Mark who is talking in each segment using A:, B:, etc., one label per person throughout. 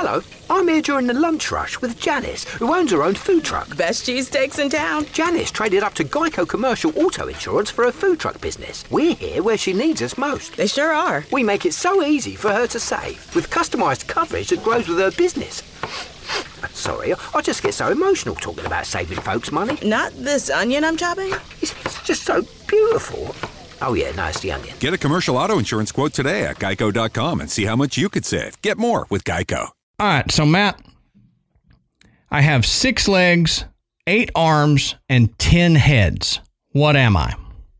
A: Hello, I'm here during the lunch rush with Janice, who owns her own food truck.
B: Best cheesesteaks in town.
A: Janice traded up to Geico Commercial Auto Insurance for her food truck business. We're here where she needs us most.
B: They sure are.
A: We make it so easy for her to save, with customised coverage that grows with her business. Sorry, I just get so emotional talking about saving folks money.
B: Not this onion I'm chopping?
A: It's just so beautiful. Oh yeah, no, it's the onion.
C: Get a commercial auto insurance quote today at geico.com and see how much you could save. Get more with Geico.
D: All right, so Matt, I have 6 legs, 8 arms, and 10 heads. What am I?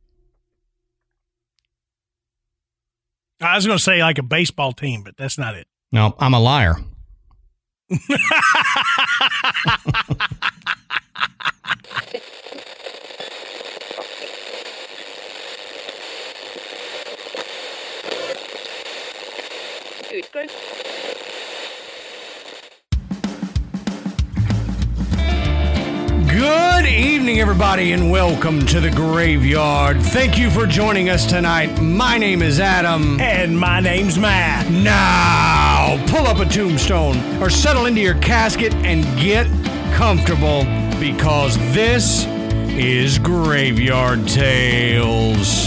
E: I was going to say like a baseball team, but that's not it.
D: No, I'm a liar. Good evening, everybody, and welcome to the Graveyard. Thank you for joining us tonight. My name is Adam.
E: And my name's Matt.
D: Now, pull up a tombstone or settle into your casket and get comfortable because this is Graveyard Tales.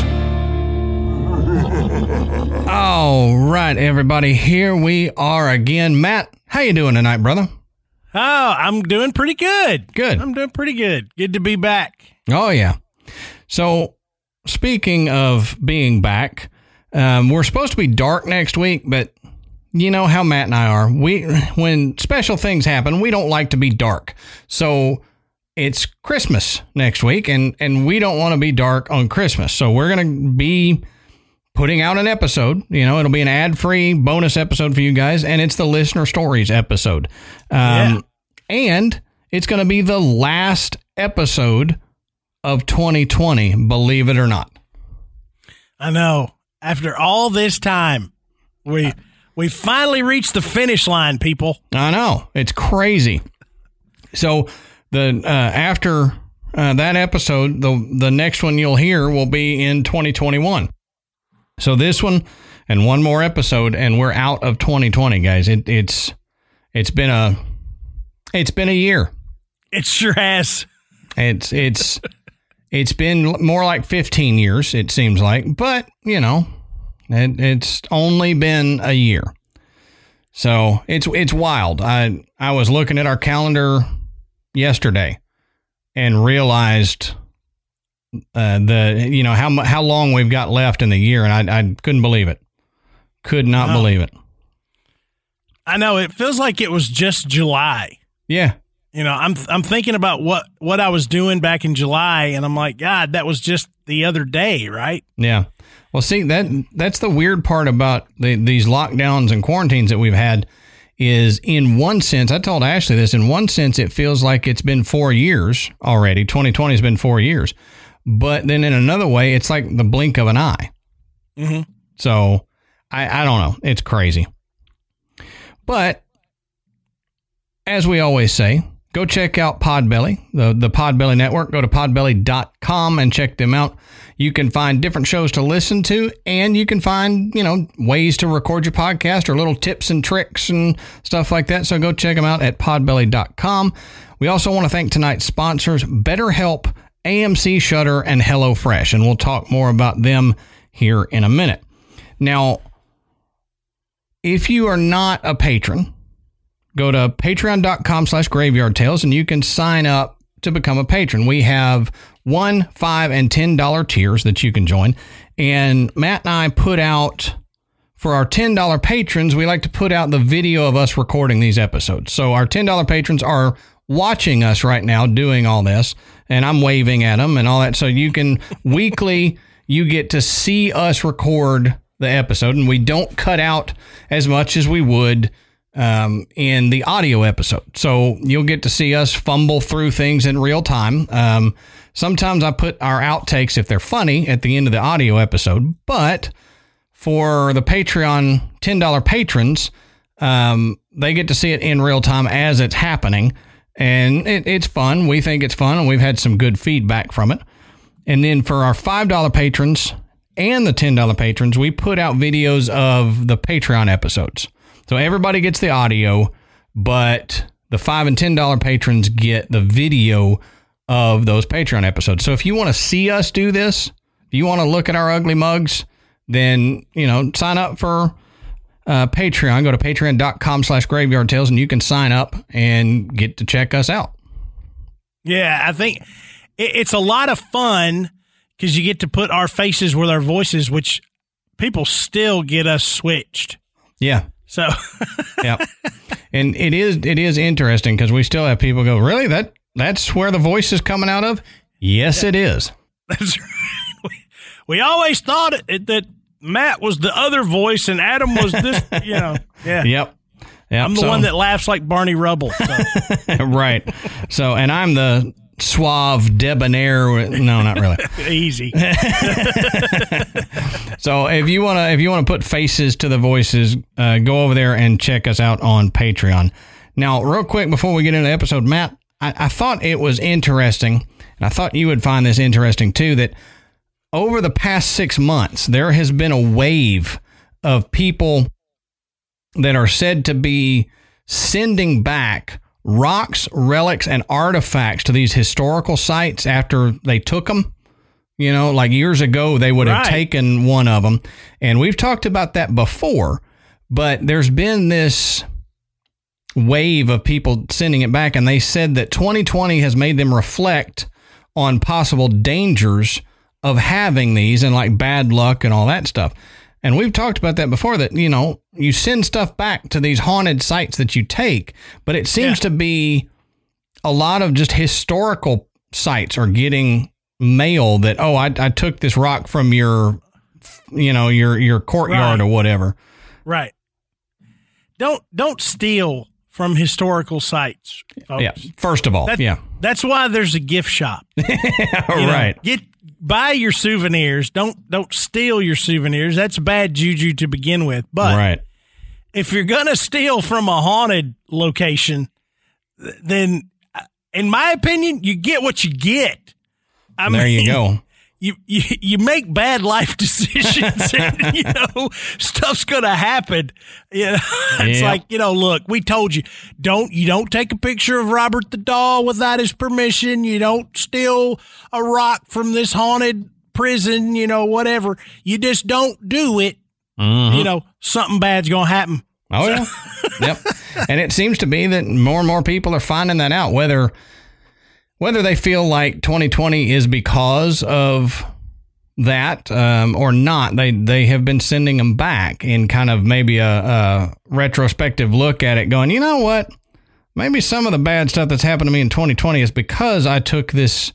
D: All right, everybody, here we are again. Matt, how you doing tonight, brother?
E: Oh, I'm doing pretty good.
D: Good.
E: I'm doing pretty good. Good to be back.
D: Oh, yeah. So, speaking of being back, we're supposed to be dark next week, but you know how Matt and I are. When special things happen, we don't like to be dark. So, it's Christmas next week, and we don't want to be dark on Christmas. So, we're going to be putting out an episode. You know, it'll be an ad-free bonus episode for you guys, and it's the Listener Stories episode. And it's going to be the last episode of 2020, believe it or not.
E: I know. After all this time, we finally reached the finish line, people.
D: I know. It's crazy. So after that episode, the next one you'll hear will be in 2021. So this one and one more episode, and we're out of 2020, guys. It's been a year.
E: It sure has.
D: It's been more like 15 years, it seems like, but you know, it's only been a year. So it's wild. I was looking at our calendar yesterday and realized how long we've got left in the year, and I couldn't believe it. Could not believe it.
E: I know, it feels like it was just July.
D: Yeah.
E: You know, I'm thinking about what I was doing back in July, and I'm like, God, that was just the other day, right?
D: Yeah. Well, see, that's the weird part about these lockdowns and quarantines that we've had is, in one sense, I told Ashley this, in one sense, it feels like it's been 4 years already. 2020 has been 4 years. But then in another way, it's like the blink of an eye.
E: Mm-hmm.
D: So I don't know. It's crazy. But as we always say, go check out Podbelly, the Podbelly Network. Go to podbelly.com and check them out. You can find different shows to listen to, and you can find, ways to record your podcast or little tips and tricks and stuff like that. So go check them out at podbelly.com. We also want to thank tonight's sponsors, BetterHelp, AMC Shutter, and HelloFresh, and we'll talk more about them here in a minute. Now, if you are not a patron, go to patreon.com/graveyardtales and you can sign up to become a patron. We have $1, $5, and $10 tiers that you can join. And Matt and I put out, for our $10 patrons, we like to put out the video of us recording these episodes. So our $10 patrons are watching us right now doing all this, and I'm waving at them and all that. So you can weekly, you get to see us record the episode, and we don't cut out as much as we would in the audio episode. So you'll get to see us fumble through things in real time. Sometimes I put our outtakes, if they're funny, at the end of the audio episode, but for the Patreon $10 patrons, they get to see it in real time as it's happening. And it's fun. We think it's fun, and we've had some good feedback from it. And then for our $5 patrons and the $10 patrons, we put out videos of the Patreon episodes. So everybody gets the audio, but the $5 and $10 patrons get the video of those Patreon episodes. So if you want to see us do this, if you want to look at our ugly mugs, then, sign up for Patreon. Go to patreon.com/Graveyard Tales, and you can sign up and get to check us out.
E: Yeah, I think it's a lot of fun because you get to put our faces with our voices, which people still get us switched.
D: Yeah.
E: So,
D: yeah. And it is interesting because we still have people go, really? That's where the voice is coming out of? Yes, it is.
E: That's right. We always thought that Matt was the other voice and Adam was this, Yeah.
D: Yep.
E: I'm the one that laughs like Barney Rubble. So.
D: Right. So, and I'm the suave, debonair. No, not really.
E: Easy.
D: So if you want to put faces to the voices, go over there and check us out on Patreon. Now, real quick before we get into the episode, Matt, I thought it was interesting, and I thought you would find this interesting too, that over the past 6 months, there has been a wave of people that are said to be sending back rocks, relics, and artifacts to these historical sites after they took them. Like years ago, they would have taken one of them. And we've talked about that before, but there's been this wave of people sending it back. And they said that 2020 has made them reflect on possible dangers of having these and like bad luck and all that stuff. And we've talked about that before, that, you send stuff back to these haunted sites that you take, but it seems to be a lot of just historical sites are getting mail that, I took this rock from your courtyard or whatever.
E: Right. Don't steal from historical sites, folks.
D: Yeah. First of all,
E: That's why there's a gift shop.
D: Right.
E: Buy your souvenirs. Don't steal your souvenirs. That's bad juju to begin with. But if you're going to steal from a haunted location, then in my opinion, you get what you get.
D: There you go.
E: You make bad life decisions and, stuff's going to happen. It's like, look, we told you, you don't take a picture of Robert the Doll without his permission. You don't steal a rock from this haunted prison, whatever. You just don't do it. Mm-hmm. Something bad's going to happen.
D: Oh, yeah. Yep. And it seems to be that more and more people are finding that out, whether they feel like 2020 is because of that or not. They have been sending them back in kind of maybe a retrospective look at it, going, you know what? Maybe some of the bad stuff that's happened to me in 2020 is because I took this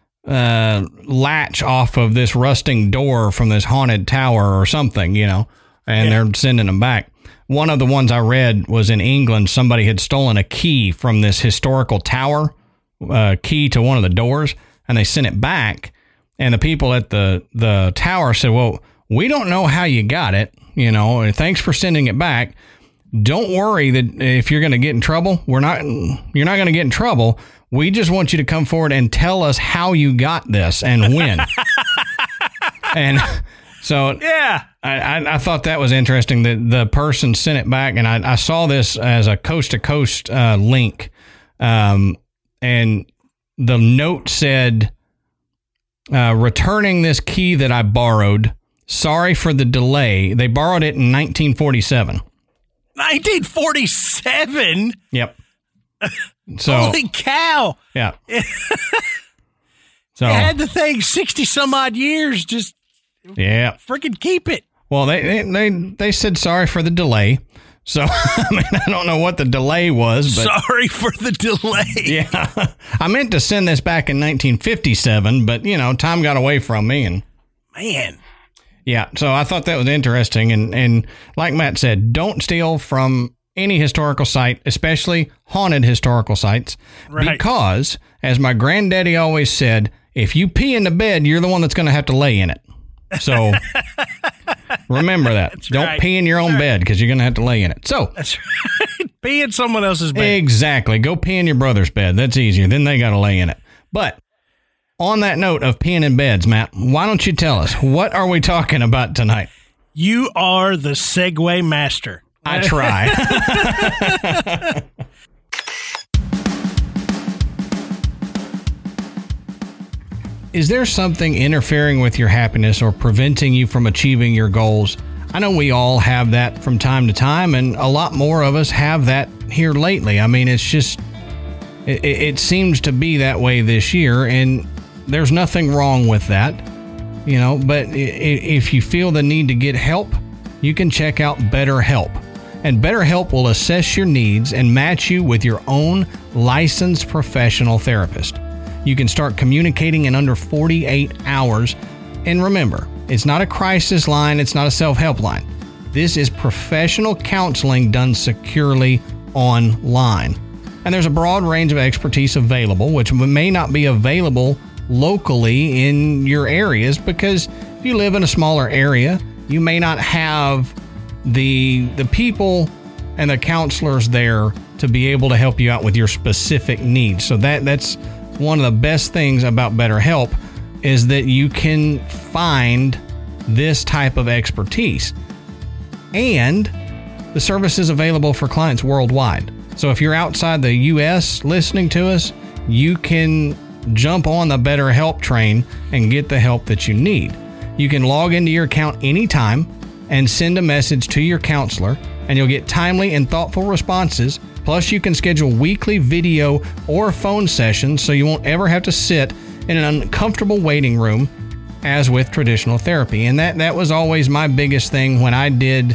D: latch off of this rusting door from this haunted tower or something, and they're sending them back. One of the ones I read was in England. Somebody had stolen a key from this historical tower, key to one of the doors, and they sent it back. And the people at the tower said, well, we don't know how you got it, and thanks for sending it back. Don't worry that if you're going to get in trouble, you're not going to get in trouble. We just want you to come forward and tell us how you got this and when. And so I thought that was interesting that the person sent it back, and I saw this as a coast-to-coast link, and the note said, returning this key that I borrowed. Sorry for the delay. They borrowed it in 1947.
E: 1947?
D: Yep. So,
E: holy cow.
D: Yeah. So
E: they had the thing 60 some odd years. Just freaking keep it.
D: Well, they said sorry for the delay. So, I don't know what the delay was, but
E: sorry for the delay.
D: Yeah. I meant to send this back in 1957, but, time got away from me. And
E: man.
D: Yeah. So I thought that was interesting. And like Matt said, don't steal from any historical site, especially haunted historical sites, because, as my granddaddy always said, if you pee in the bed, you're the one that's going to have to lay in it. So remember that. Don't pee in your own bed because you're going to have to lay in it. So
E: that's right. Pee in someone else's bed.
D: Exactly. Go pee in your brother's bed. That's easier. Then they got to lay in it. But on that note of peeing in beds, Matt, why don't you tell us, what are we talking about tonight?
E: You are the segue master.
D: I try. is there something interfering with your happiness or preventing you from achieving your goals? I know we all have that from time to time, and a lot more of us have that here lately. I mean, it's just, it seems to be that way this year, and there's nothing wrong with that, you know, but if you feel the need to get help, you can check out BetterHelp. And BetterHelp will assess your needs and match you with your own licensed professional therapist. You can start communicating in under 48 hours. And remember, it's not a crisis line, it's not a self-help line. This is professional counseling done securely online. And there's a broad range of expertise available, which may not be available locally in your areas, because if you live in a smaller area, you may not have the people and the counselors there to be able to help you out with your specific needs. So that's one of the best things about BetterHelp, is that you can find this type of expertise. And the service is available for clients worldwide. So if you're outside the U.S. listening to us, you can jump on the BetterHelp train and get the help that you need. You can log into your account anytime and send a message to your counselor, and you'll get timely and thoughtful responses. Plus, you can schedule weekly video or phone sessions so you won't ever have to sit in an uncomfortable waiting room as with traditional therapy. And that was always my biggest thing when I did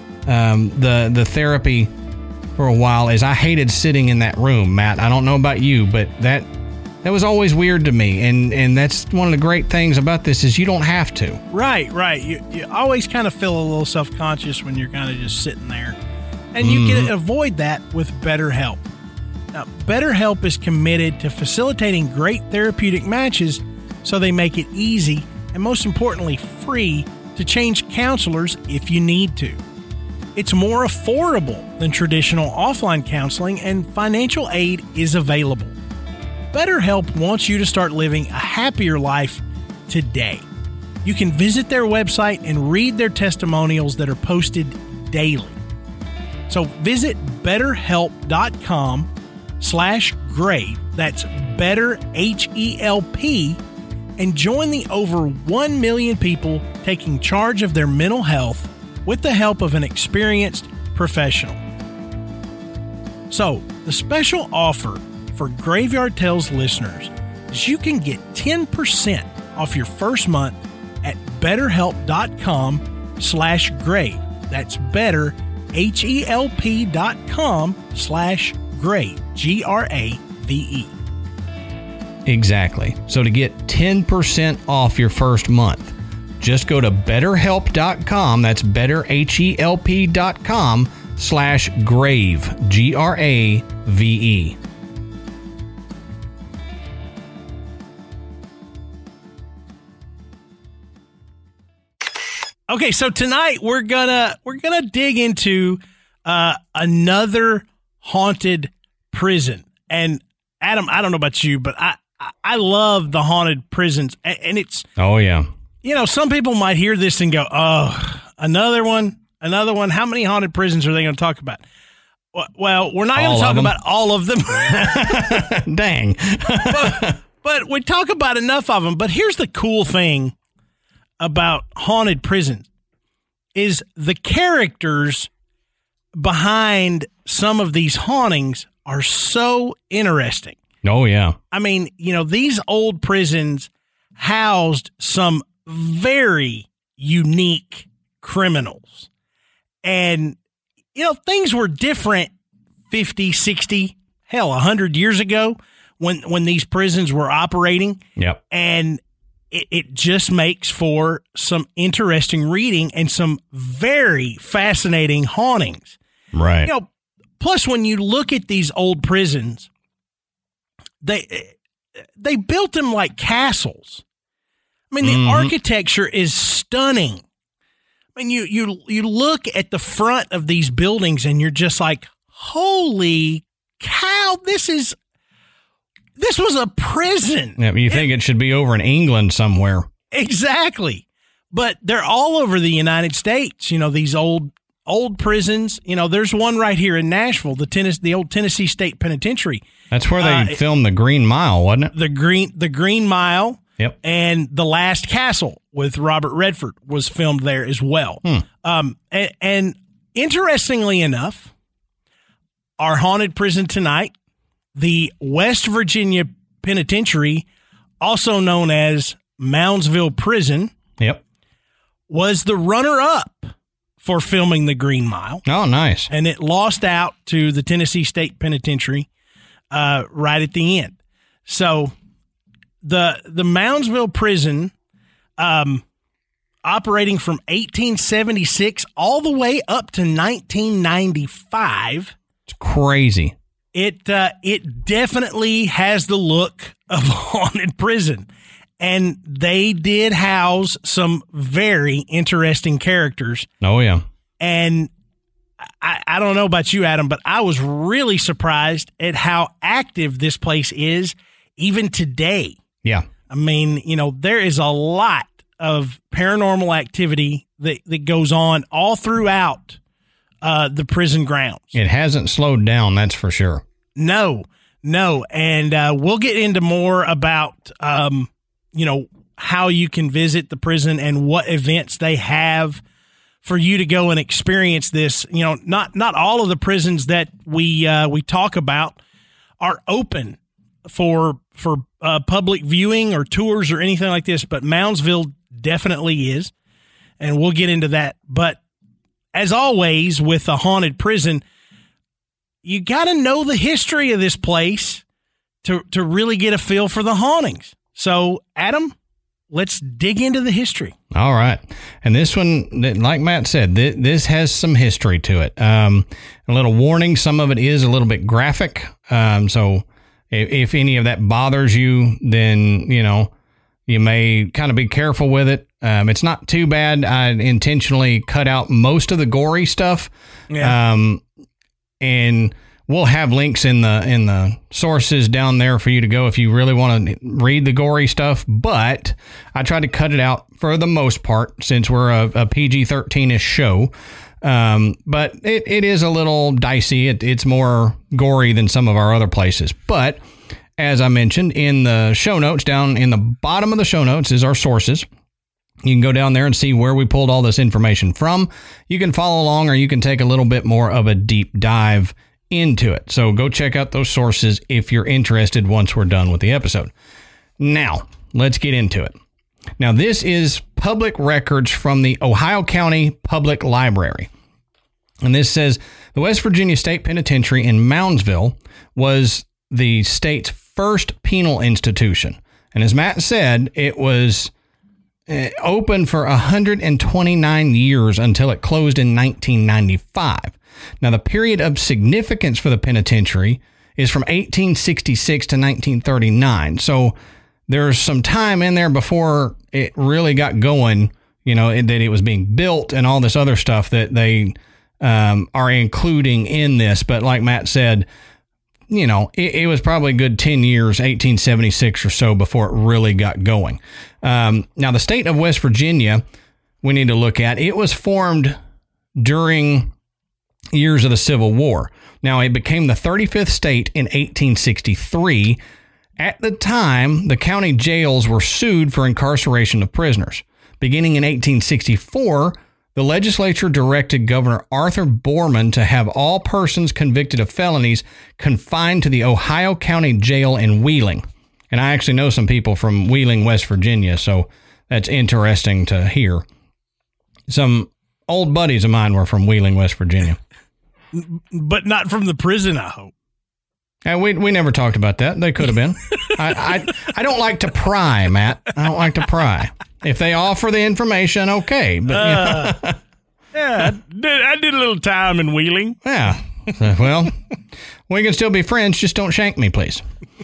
D: the therapy for a while, is I hated sitting in that room, Matt. I don't know about you, but that was always weird to me, and that's one of the great things about this, is you don't have to.
E: Right. You always kind of feel a little self-conscious when you're kind of just sitting there. And you can avoid that with BetterHelp. Now, BetterHelp is committed to facilitating great therapeutic matches, so they make it easy and, most importantly, free to change counselors if you need to. It's more affordable than traditional offline counseling, and financial aid is available. BetterHelp wants you to start living a happier life today. You can visit their website and read their testimonials that are posted daily. So visit betterhelp.com/grave. That's better, HELP, and join the over 1 million people taking charge of their mental health with the help of an experienced professional. So the special offer for Graveyard Tales listeners is you can get 10% off your first month at betterhelp.com/grave. That's better, HELP.com/grave, GRAVE.
D: Exactly. So to get 10% off your first month, just go to betterhelp.com. That's better, HELP.com/grave, GRAVE.
E: Okay, so tonight we're gonna dig into another haunted prison. And Adam, I don't know about you, but I love the haunted prisons, and it's,
D: oh yeah,
E: you know, some people might hear this and go, oh, another one. How many haunted prisons are they going to talk about? Well, we're not going to talk about all of them.
D: Dang.
E: but we talk about enough of them. But here's the cool thing about haunted prisons is the characters behind some of these hauntings are so interesting.
D: Oh, yeah.
E: I mean, you know, these old prisons housed some very unique criminals. And, you know, things were different 50, 60, hell, 100 years ago when these prisons were operating.
D: Yep.
E: And it just makes for some interesting reading and some very fascinating hauntings.
D: Right.
E: You know, plus when you look at these old prisons, they built them like castles. I mean, the architecture is stunning. I mean, you look at the front of these buildings and you're just like, holy cow, this was a prison.
D: Yeah, you think it should be over in England somewhere.
E: Exactly. But they're all over the United States. You know, these old prisons. You know, there's one right here in Nashville, the old Tennessee State Penitentiary.
D: That's where they filmed The Green Mile, wasn't it?
E: The Green Mile.
D: Yep.
E: And The Last Castle with Robert Redford was filmed there as well. And interestingly enough, our haunted prison tonight, the West Virginia Penitentiary, also known as Moundsville Prison,
D: Yep.
E: was the runner-up for filming The Green Mile.
D: Oh, nice.
E: And it lost out to the Tennessee State Penitentiary right at the end. So the Moundsville Prison, operating from 1876 all the way up to 1995.
D: It's crazy.
E: It definitely has the look of a haunted prison. And they did house some very interesting characters.
D: Oh, yeah.
E: And I don't know about you, Adam, but I was really surprised at how active this place is even today.
D: Yeah.
E: I mean, there is a lot of paranormal activity that goes on all throughout the prison grounds.
D: It hasn't slowed down, that's for sure.
E: No. And we'll get into more about, how you can visit the prison and what events they have for you to go and experience this. Not all of the prisons that we talk about are open for public viewing or tours or anything like this, but Moundsville definitely is, and we'll get into that. But as always with a haunted prison, you got to know the history of this place to really get a feel for the hauntings. So, Adam, let's dig into the history.
D: All right. And this one, like Matt said, this has some history to it. A little warning, some of it is a little bit graphic. So if any of that bothers you, then, you may kind of be careful with it. It's not too bad. I intentionally cut out most of the gory stuff.
E: Yeah.
D: And we'll have links in the sources down there for you to go if you really want to read the gory stuff. But I tried to cut it out for the most part since we're a PG-13-ish show. But it is a little dicey. It's more gory than some of our other places. But as I mentioned in the show notes, down in the bottom of the show notes is our sources. You can go down there and see where we pulled all this information from. You can follow along, or you can take a little bit more of a deep dive into it. So go check out those sources if you're interested once we're done with the episode. Now, let's get into it. Now, this is public records from the Ohio County Public Library. And this says the West Virginia State Penitentiary in Moundsville was the state's first penal institution. And as Matt said, it was open for 129 years until it closed in 1995. Now, the period of significance for the penitentiary is from 1866 to 1939. So there's some time in there before it really got going, that it was being built and all this other stuff that they are including in this. But like Matt said, it was probably a good 10 years, 1876 or so, before it really got going. Now, the state of West Virginia, we need to look at, it was formed during years of the Civil War. Now, it became the 35th state in 1863. At the time, the county jails were sued for incarceration of prisoners. Beginning in 1864, the legislature directed Governor Arthur Borman to have all persons convicted of felonies confined to the Ohio County Jail in Wheeling. And I actually know some people from Wheeling, West Virginia, so that's interesting to hear. Some old buddies of mine were from Wheeling, West Virginia.
E: But not from the prison, I hope.
D: And we never talked about that. They could have been. I don't like to pry, Matt. I don't like to pry. If they offer the information, okay. But
E: yeah, I did a little time in Wheeling.
D: Yeah. Well, we can still be friends. Just don't shank me, please.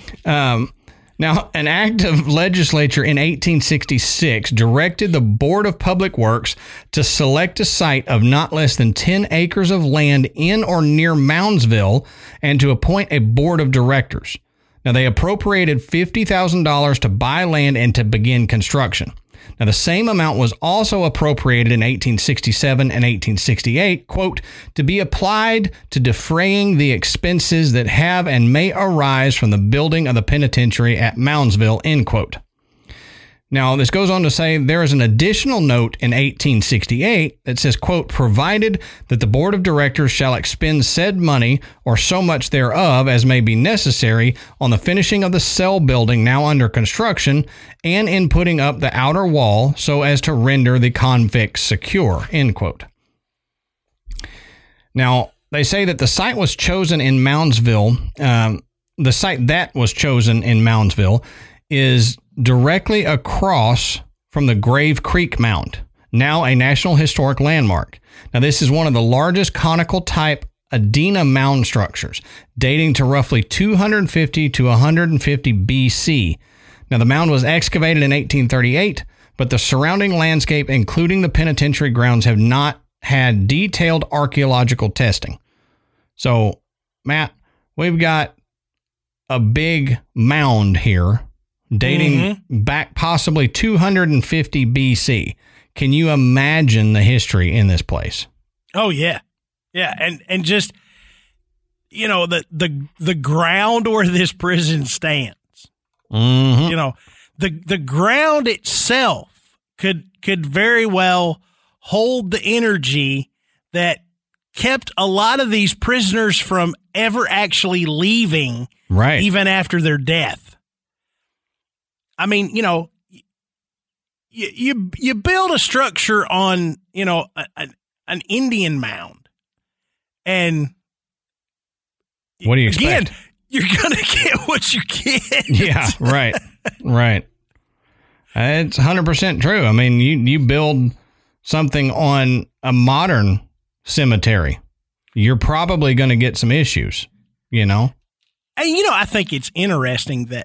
D: Now, an act of legislature in 1866 directed the Board of Public Works to select a site of not less than 10 acres of land in or near Moundsville and to appoint a board of directors. Now, they appropriated $50,000 to buy land and to begin construction. Now, the same amount was also appropriated in 1867 and 1868, quote, to be applied to defraying the expenses that have and may arise from the building of the penitentiary at Moundsville, end quote. Now, this goes on to say there is an additional note in 1868 that says, quote, provided that the board of directors shall expend said money or so much thereof as may be necessary on the finishing of the cell building now under construction and in putting up the outer wall so as to render the convicts secure, end quote. Now, they say that the site was chosen in Moundsville. The site that was chosen in Moundsville is directly across from the Grave Creek Mound, now a National Historic Landmark. Now, this is one of the largest conical type Adena mound structures, dating to roughly 250 to 150 BC. Now, the mound was excavated in 1838, but the surrounding landscape, including the penitentiary grounds, have not had detailed archaeological testing. So, Matt, we've got a big mound here dating back possibly 250 BC. Can you imagine the history in this place?
E: Oh, yeah. Yeah. And just, you know, the ground where this prison stands, you know, the ground itself could very well hold the energy that kept a lot of these prisoners from ever actually leaving,
D: right,
E: even after their death. I mean, you know, you build a structure on, you know, an Indian mound, and
D: what do you expect?
E: Again, you're gonna get what you get.
D: Yeah, right, right. It's 100% true. I mean, you build something on a modern cemetery, you're probably going to get some issues, you know?
E: And, you know, I think it's interesting that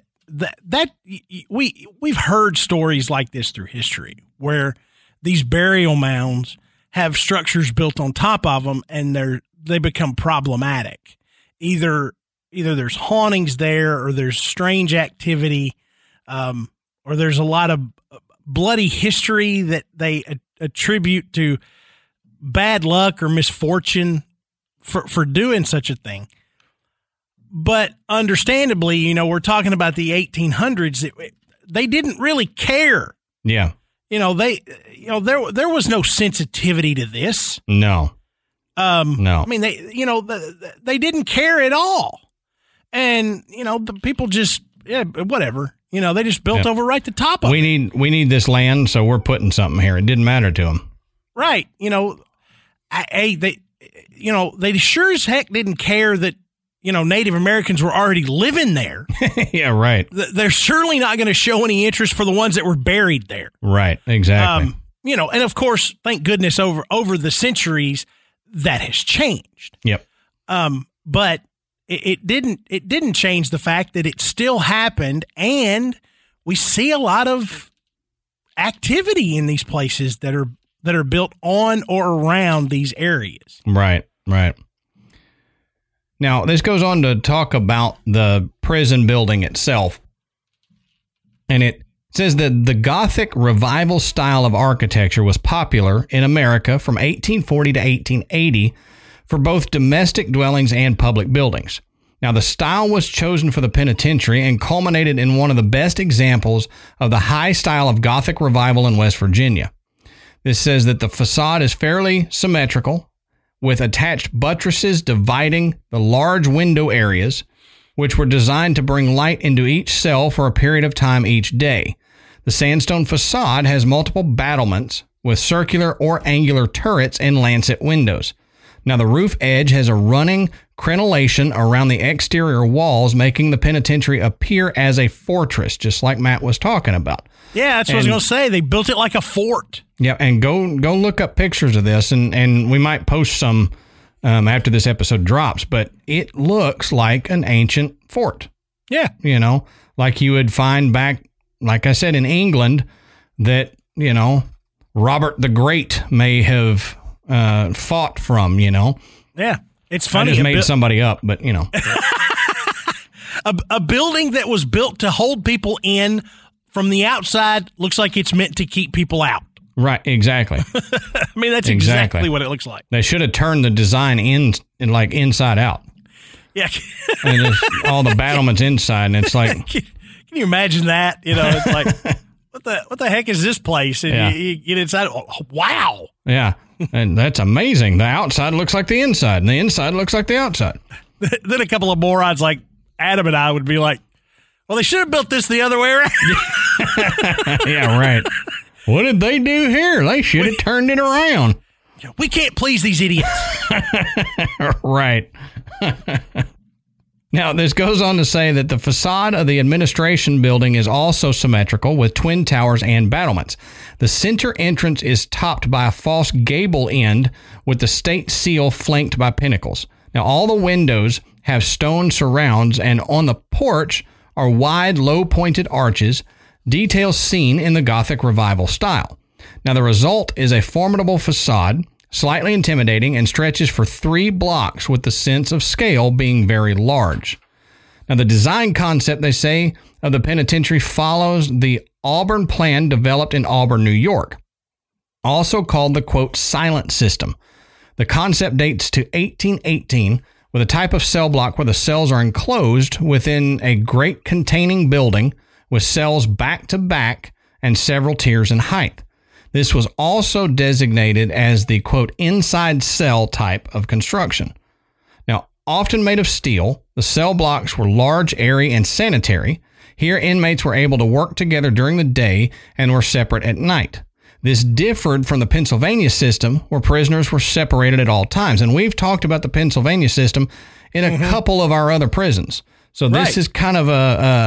E: we've heard stories like this through history where these burial mounds have structures built on top of them and they become problematic. Either there's hauntings there, or there's strange activity, or there's a lot of bloody history that they attribute to bad luck or misfortune for doing such a thing. But understandably, you know, we're talking about the 1800s. They didn't really care.
D: Yeah.
E: You know, there was no sensitivity to this.
D: No.
E: No. I mean, they didn't care at all. And, you know, the people just, whatever, you know, they just built over right the top of it.
D: We need this land, so we're putting something here. It didn't matter to them.
E: Right. You know, they sure as heck didn't care that, you know, Native Americans were already living there.
D: Yeah, right.
E: They're certainly not going to show any interest for the ones that were buried there.
D: Right, exactly.
E: You know, and of course, thank goodness over the centuries that has changed.
D: Yep.
E: But it didn't change the fact that it still happened, and we see a lot of activity in these places that are built on or around these areas.
D: Right, right. Now, this goes on to talk about the prison building itself. And it says that the Gothic revival style of architecture was popular in America from 1840 to 1880 for both domestic dwellings and public buildings. Now, the style was chosen for the penitentiary and culminated in one of the best examples of the high style of Gothic revival in West Virginia. This says that the facade is fairly symmetrical, with attached buttresses dividing the large window areas, which were designed to bring light into each cell for a period of time each day. The sandstone facade has multiple battlements with circular or angular turrets and lancet windows. Now, the roof edge has a running crenellation around the exterior walls, making the penitentiary appear as a fortress, just like Matt was talking about.
E: Yeah, that's what I was going to say. They built it like a fort.
D: Yeah, and go look up pictures of this, and we might post some after this episode drops, but it looks like an ancient fort.
E: Yeah.
D: You know, like you would find back, like I said, in England, that, you know, Robert the Great may have fought from, you know.
E: Yeah, it's funny.
D: I just made somebody up, but, you know.
E: A building that was built to hold people in from the outside looks like it's meant to keep people out.
D: Right, exactly.
E: I mean, that's exactly what it looks like.
D: They should have turned the design in like inside out.
E: Yeah.
D: And just all the battlements inside, and it's like...
E: Can you imagine that? You know, it's like, what the heck is this place? And you get inside. Oh, wow.
D: Yeah. And that's amazing. The outside looks like the inside, and the inside looks like the outside.
E: Then a couple of morons like Adam and I would be like, well, they should have built this the other way around.
D: Yeah, right. What did they do here? They should have turned it around.
E: We can't please these idiots.
D: Right. Now, this goes on to say that the facade of the administration building is also symmetrical with twin towers and battlements. The center entrance is topped by a false gable end with the state seal flanked by pinnacles. Now, all the windows have stone surrounds, and on the porch are wide, low-pointed arches, details seen in the Gothic Revival style. Now, the result is a formidable facade, slightly intimidating, and stretches for 3 blocks with the sense of scale being very large. Now, the design concept, they say, of the penitentiary follows the Auburn plan developed in Auburn, New York, also called the, quote, silent system. The concept dates to 1818 with a type of cell block where the cells are enclosed within a great containing building with cells back to back and several tiers in height. This was also designated as the, quote, inside cell type of construction. Now, often made of steel, the cell blocks were large, airy, and sanitary. Here, inmates were able to work together during the day and were separate at night. This differed from the Pennsylvania system, where prisoners were separated at all times. And we've talked about the Pennsylvania system in a couple of our other prisons. So this is kind of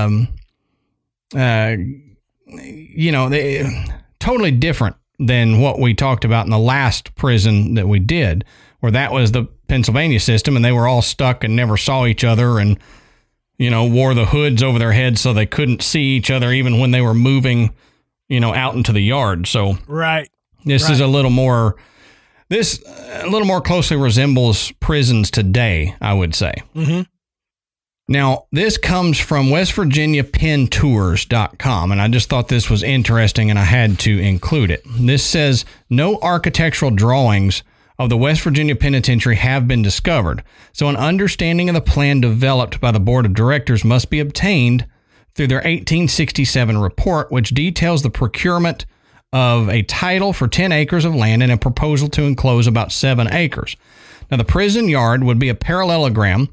D: totally different than what we talked about in the last prison that we did, where that was the Pennsylvania system and they were all stuck and never saw each other and, wore the hoods over their heads so they couldn't see each other even when they were moving, out into the yard. So this is a little more closely resembles prisons today, I would say. Mm-hmm. Now, this comes from WestVirginiaPennTours.com, and I just thought this was interesting, and I had to include it. This says, no architectural drawings of the West Virginia Penitentiary have been discovered, so an understanding of the plan developed by the Board of Directors must be obtained through their 1867 report, which details the procurement of a title for 10 acres of land and a proposal to enclose about 7 acres. Now, the prison yard would be a parallelogram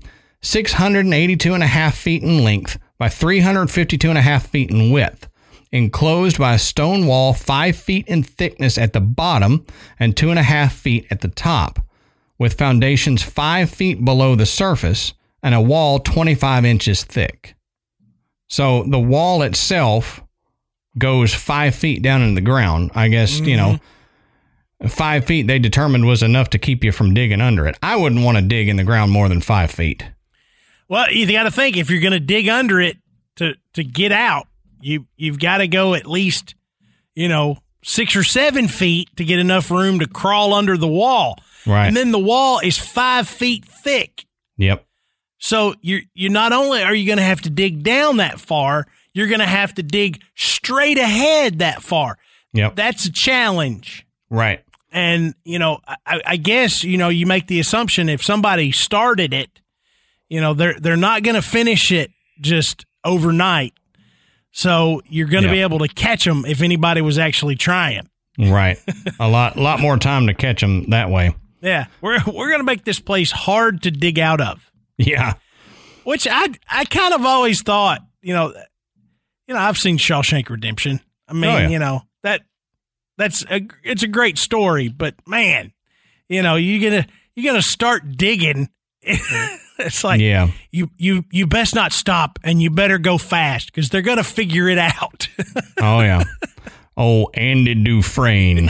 D: 682.5 feet in length by 352.5 feet in width, enclosed by a stone wall 5 feet in thickness at the bottom and 2.5 feet at the top, with foundations 5 feet below the surface and a wall 25 inches thick. So the wall itself goes 5 feet down into the ground. I guess, 5 feet they determined was enough to keep you from digging under it. I wouldn't want to dig in the ground more than 5 feet.
E: Well, you got to think, if you're going to dig under it to get out, you've got to go at least, 6 or 7 feet to get enough room to crawl under the wall.
D: Right.
E: And then the wall is 5 feet thick.
D: Yep.
E: So you not only are you going to have to dig down that far, you're going to have to dig straight ahead that far.
D: Yep.
E: That's a challenge.
D: Right.
E: And, I guess, you make the assumption if somebody started it, they're not going to finish it just overnight. So you're going to be able to catch them if anybody was actually trying.
D: Right. A lot more time to catch them that way.
E: Yeah. We're going to make this place hard to dig out of.
D: Yeah.
E: Which I kind of always thought, I've seen Shawshank Redemption. I mean, it's a great story, but man, you're gonna start digging. It's like, you best not stop, and you better go fast because they're gonna figure it out.
D: Oh yeah. Oh, Andy Dufresne.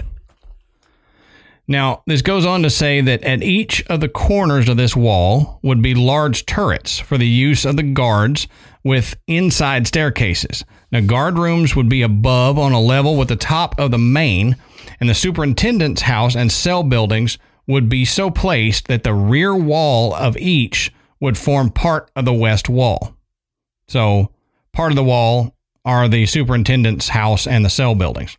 D: Now, this goes on to say that at each of the corners of this wall would be large turrets for the use of the guards with inside staircases. Now, guard rooms would be above on a level with the top of the main, and the superintendent's house and cell buildings would be so placed that the rear wall of each would form part of the west wall. So, part of the wall are the superintendent's house and the cell buildings.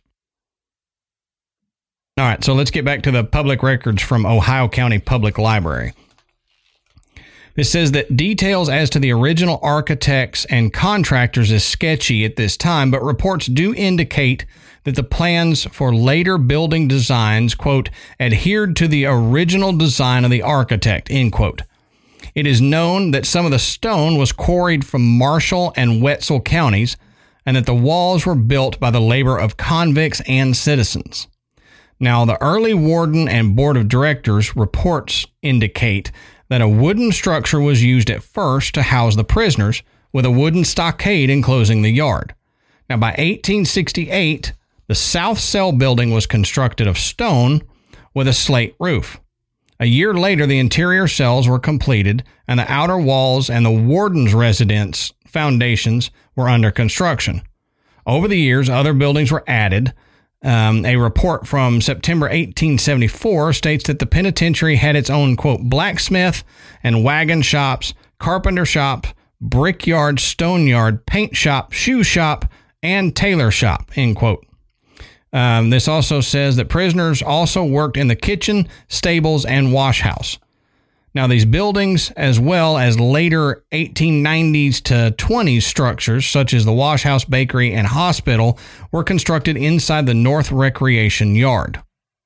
D: All right, so let's get back to the public records from Ohio County Public Library. This says that details as to the original architects and contractors is sketchy at this time, but reports do indicate that the plans for later building designs, quote, adhered to the original design of the architect, end quote. It is known that some of the stone was quarried from Marshall and Wetzel counties, and that the walls were built by the labor of convicts and citizens. Now, the early warden and board of directors reports indicate that a wooden structure was used at first to house the prisoners, with a wooden stockade enclosing the yard. Now, by 1868, the South Cell building was constructed of stone with a slate roof. A year later, the interior cells were completed, and the outer walls and the warden's residence foundations were under construction. Over the years, other buildings were added. A report from September 1874 states that the penitentiary had its own, quote, blacksmith and wagon shops, carpenter shop, brickyard, stone yard, paint shop, shoe shop, and tailor shop, end quote. This also says that prisoners also worked in the kitchen, stables, and wash house. Now, these buildings, as well as later 1890s to 20s structures, such as the wash house, bakery, and hospital, were constructed inside the North Recreation Yard.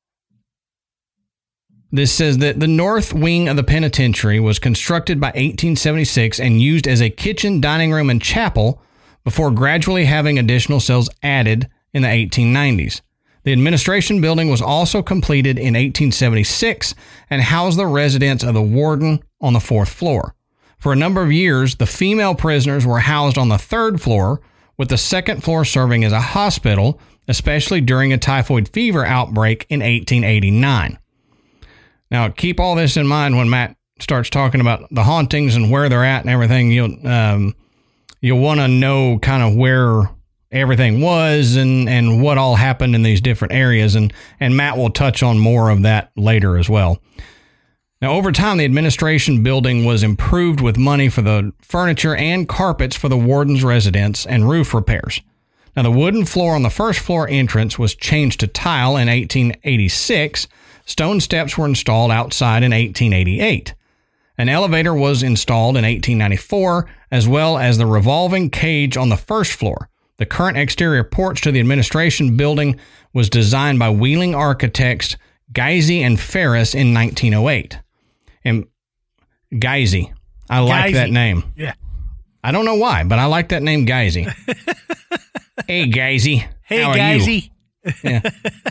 D: This says that the north wing of the penitentiary was constructed by 1876 and used as a kitchen, dining room, and chapel before gradually having additional cells added in the 1890s. The administration building was also completed in 1876 and housed the residence of the warden on the 4th floor. For a number of years, the female prisoners were housed on the 3rd floor, with the 2nd floor serving as a hospital, especially during a typhoid fever outbreak in 1889. Now, keep all this in mind when Matt starts talking about the hauntings and where they're at and everything. You'll want to know kind of where everything was and what all happened in these different areas. And Matt will touch on more of that later as well. Now, over time, the administration building was improved with money for the furniture and carpets for the warden's residence and roof repairs. Now, the wooden floor on the 1st floor entrance was changed to tile in 1886. Stone steps were installed outside in 1888. An elevator was installed in 1894, as well as the revolving cage on the 1st floor. The current exterior porch to the administration building was designed by Wheeling architects Geisy and Ferris in 1908. And Geisy, I like that name.
E: Yeah.
D: I don't know why, but I like that name, Geisy. Hey, Geisy.
E: Hey,
D: how are
E: Geisy.
D: you?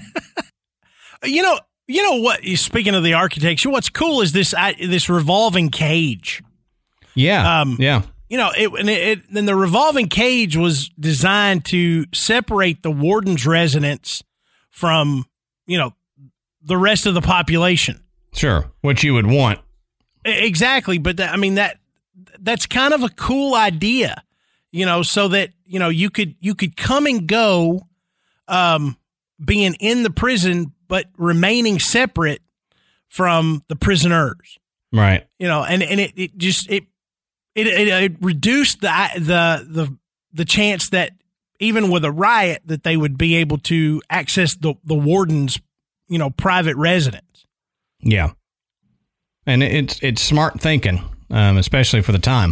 D: Yeah.
E: You know what? Speaking of the architecture, what's cool is this revolving cage.
D: Yeah. Yeah.
E: Then the revolving cage was designed to separate the warden's residence from, the rest of the population.
D: Sure, what you would want.
E: Exactly, but that's kind of a cool idea, so that you could come and go, being in the prison but remaining separate from the prisoners.
D: Right.
E: And it reduced the chance that even with a riot that they would be able to access the warden's, private residence.
D: Yeah. And it's smart thinking, especially for the time.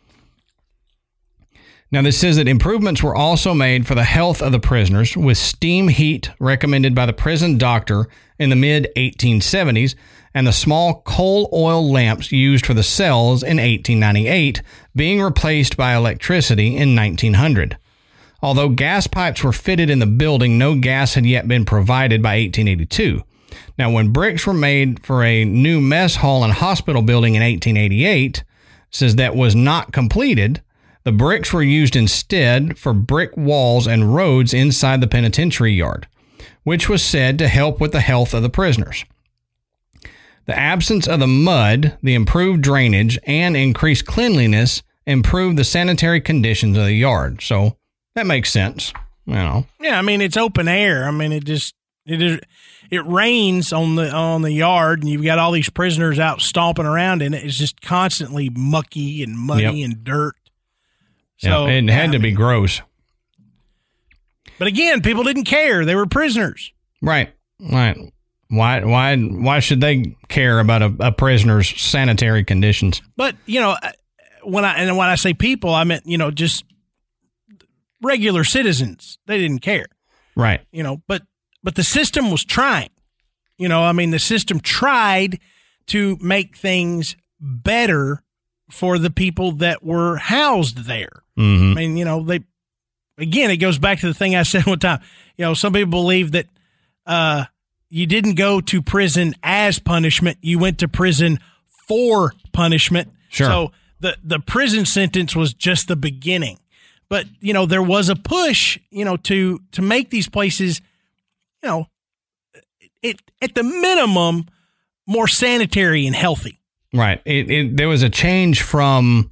D: Now, this says that improvements were also made for the health of the prisoners, with steam heat recommended by the prison doctor in the mid-1870s and the small coal oil lamps used for the cells in 1898 being replaced by electricity in 1900. Although gas pipes were fitted in the building, no gas had yet been provided by 1882. Now, when bricks were made for a new mess hall and hospital building in 1888, says that was not completed. The bricks were used instead for brick walls and roads inside the penitentiary yard, which was said to help with the health of the prisoners. The absence of the mud, the improved drainage, and increased cleanliness improved the sanitary conditions of the yard. So that makes sense, Yeah,
E: it's open air. It rains on the yard, and you've got all these prisoners out stomping around in it. It's just constantly mucky and muddy and dirt. So
D: it had to be gross.
E: But again, people didn't care. They were prisoners.
D: Right. Why should they care about a prisoner's sanitary conditions?
E: But, when I say people, I meant, just regular citizens. They didn't care.
D: Right.
E: But the system was trying. The system tried to make things better for the people that were housed there.
D: Mm-hmm.
E: It goes back to the thing I said one time. Some people believe that you didn't go to prison as punishment. You went to prison for punishment.
D: Sure.
E: So the prison sentence was just the beginning. But, there was a push, to make these places, at the minimum, more sanitary and healthy.
D: Right. There was a change from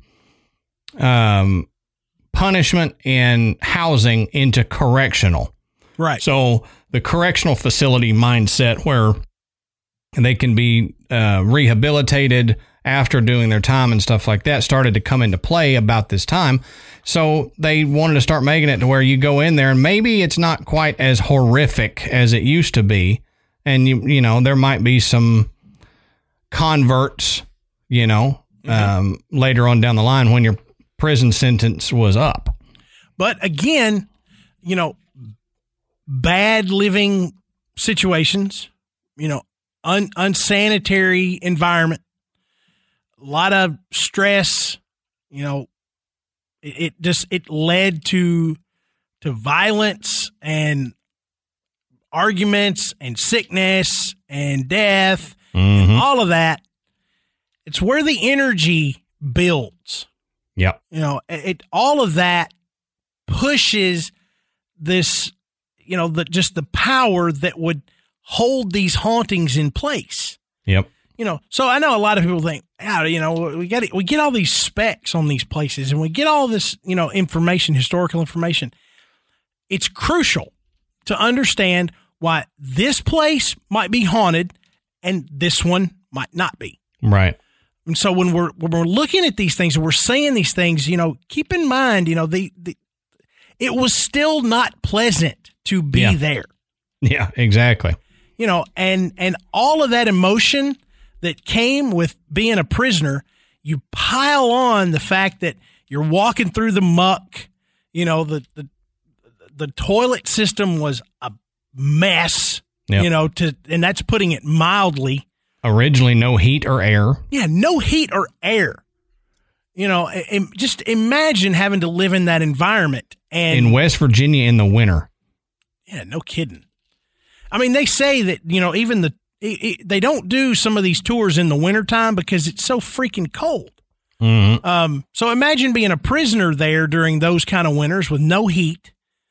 D: punishment and housing into correctional.
E: Right.
D: So the correctional facility mindset where they can be rehabilitated after doing their time and stuff like that started to come into play about this time. So they wanted to start making it to where you go in there and maybe it's not quite as horrific as it used to be. And, there might be some converts, later on down the line when your prison sentence was up.
E: But again, bad living situations, unsanitary environment, a lot of stress, it led to violence and arguments and sickness and death and all of that. It's where the energy builds.
D: Yep.
E: All of that pushes this, the power that would hold these hauntings in place.
D: Yep.
E: So I know a lot of people think, we get all these specs on these places and we get all this, information, historical information. It's crucial to understand why this place might be haunted and this one might not be.
D: Right.
E: And so when we're looking at these things and we're saying these things, keep in mind, it was still not pleasant to be there.
D: Yeah, exactly.
E: And all of that emotion that came with being a prisoner, you pile on the fact that you're walking through the muck, the toilet system was a mess, and that's putting it mildly.
D: Originally, no heat or air.
E: Yeah, no heat or air. Just imagine having to live in that environment. And
D: in West Virginia in the winter.
E: Yeah, no kidding. They say that, even they don't do some of these tours in the wintertime because it's so freaking cold.
D: Mm-hmm.
E: So imagine being a prisoner there during those kind of winters with no heat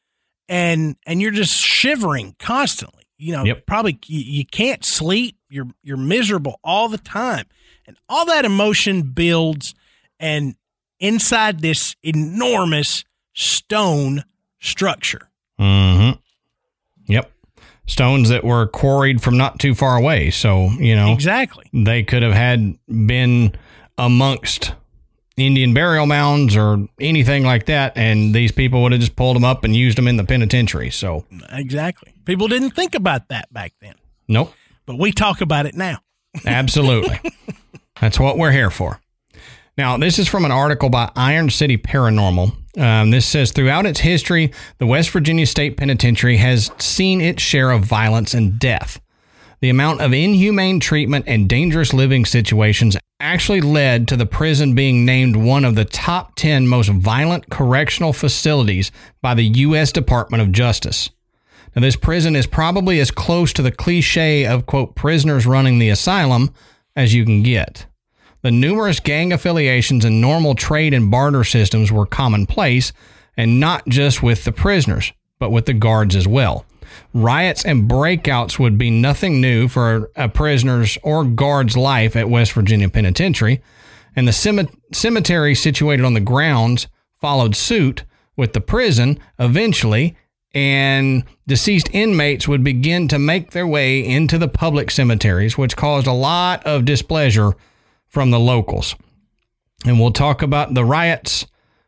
E: and you're just shivering constantly. Probably you can't sleep. You're miserable all the time. And all that emotion builds and inside this enormous stone structure.
D: Mm-hmm. Yep. Stones that were quarried from not too far away. So,
E: exactly.
D: They could have been amongst Indian burial mounds or anything like that. And these people would have just pulled them up and used them in the penitentiary. So
E: exactly. People didn't think about that back then.
D: Nope.
E: But we talk about it now.
D: Absolutely. That's what we're here for. Now, this is from an article by Iron City Paranormal. This says, throughout its history, the West Virginia State Penitentiary has seen its share of violence and death. The amount of inhumane treatment and dangerous living situations actually led to the prison being named one of the top 10 most violent correctional facilities by the U.S. Department of Justice. Now, this prison is probably as close to the cliche of, quote, prisoners running the asylum as you can get. The numerous gang affiliations and normal trade and barter systems were commonplace, and not just with the prisoners, but with the guards as well. Riots and breakouts would be nothing new for a prisoner's or guard's life at West Virginia Penitentiary, and the cemetery situated on the grounds followed suit with the prison eventually, and deceased inmates would begin to make their way into the public cemeteries, which caused a lot of displeasure from the locals. And we'll talk about the riots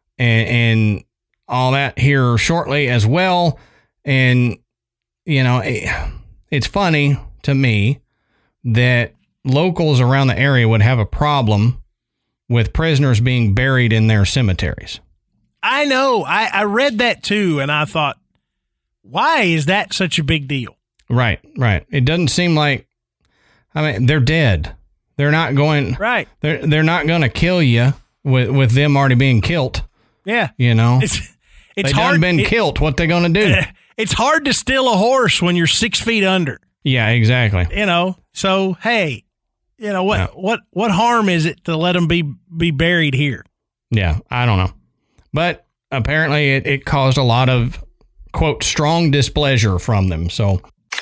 D: and all that here shortly as well. And, it's funny to me that locals around the area would have a problem with prisoners being buried in their cemeteries.
E: I know. I read that too, and I thought, why is that such a big deal?
D: Right. It doesn't seem like, I mean, they're dead. They're not going.
E: Right.
D: They're not going to kill you with them already being killed.
E: Yeah.
D: You know,
E: it's
D: they
E: hard.
D: Done been killed. What they going to do?
E: It's hard to steal a horse when you're 6 feet under.
D: Yeah, exactly.
E: You know. So hey, you know what harm is it to let them be buried here?
D: Yeah, I don't know, but apparently it caused a lot of quote strong displeasure from them. So.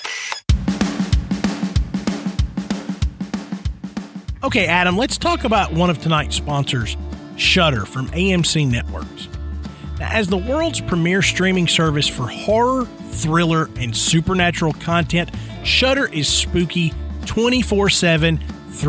E: Okay, Adam, let's talk about one of tonight's sponsors, Shudder from AMC Networks. Now, as the world's premier streaming service for horror, thriller, and supernatural content, Shudder is spooky 24/7,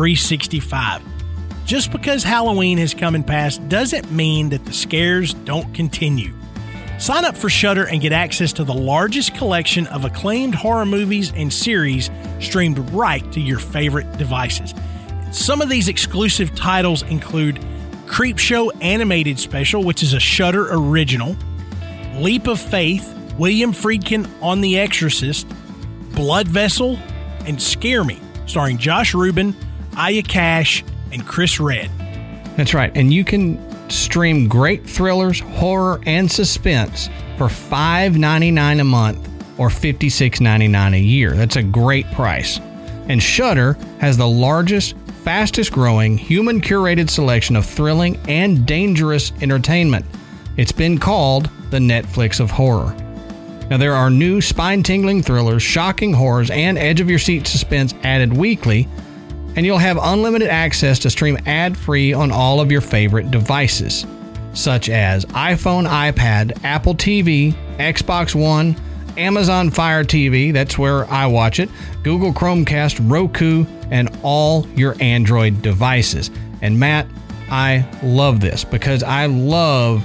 E: 365. Just because Halloween has come and passed doesn't mean that the scares don't continue. Sign up for Shudder and get access to the largest collection of acclaimed horror movies and series streamed right to your favorite devices. Some of these exclusive titles include Creepshow Animated Special, which is a Shudder original, Leap of Faith, William Friedkin on The Exorcist, Blood Vessel, and Scare Me, starring Josh Rubin, Aya Cash, and Chris Redd.
D: That's right. And you can stream great thrillers, horror, and suspense for $5.99 a month or $56.99 a year. That's a great price. And Shudder has the largest, fastest growing, human curated selection of thrilling and dangerous entertainment. It's been called the Netflix of horror. Now, there are new spine-tingling thrillers, shocking horrors, and edge-of-your-seat suspense added weekly, and you'll have unlimited access to stream ad-free on all of your favorite devices, such as iPhone, iPad, Apple TV, Xbox One, Amazon Fire TV, that's where I watch it, Google Chromecast, Roku, and all your Android devices. And Matt, I love this because I love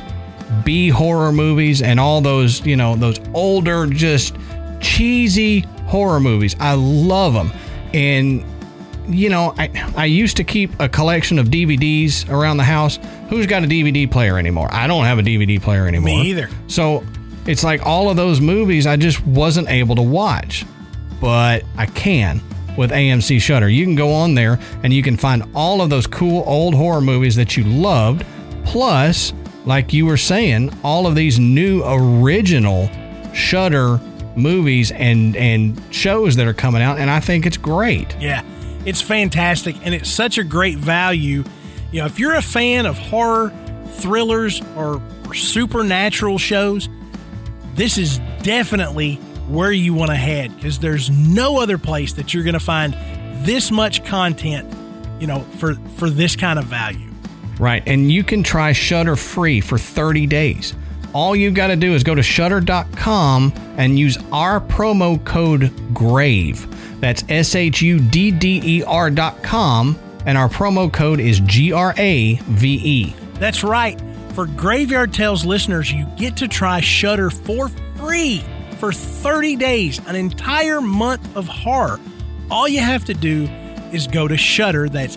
D: B horror movies and all those, you know, those older, just cheesy horror movies. I love them. And, you know, I used to keep a collection of DVDs around the house. Who's got a DVD player anymore? I don't have a DVD player anymore.
E: Me either.
D: So it's like all of those movies I just wasn't able to watch, but I can with AMC Shudder. You can go on there and you can find all of those cool old horror movies that you loved, plus, like you were saying, all of these new original Shudder movies and shows that are coming out, and I think it's great.
E: Yeah, it's fantastic, and it's such a great value. You know, if you're a fan of horror, thrillers, or supernatural shows, this is definitely where you want to head, because there's no other place that you're going to find this much content, you know, for this kind of value.
D: Right, and you can try Shudder free for 30 days. All you've got to do is go to Shudder.com and use our promo code GRAVE. That's SHUDDER.com, and our promo code is GRAVE.
E: That's right. For Graveyard Tales listeners, you get to try Shudder for free for 30 days, an entire month of horror. All you have to do is go to Shudder, that's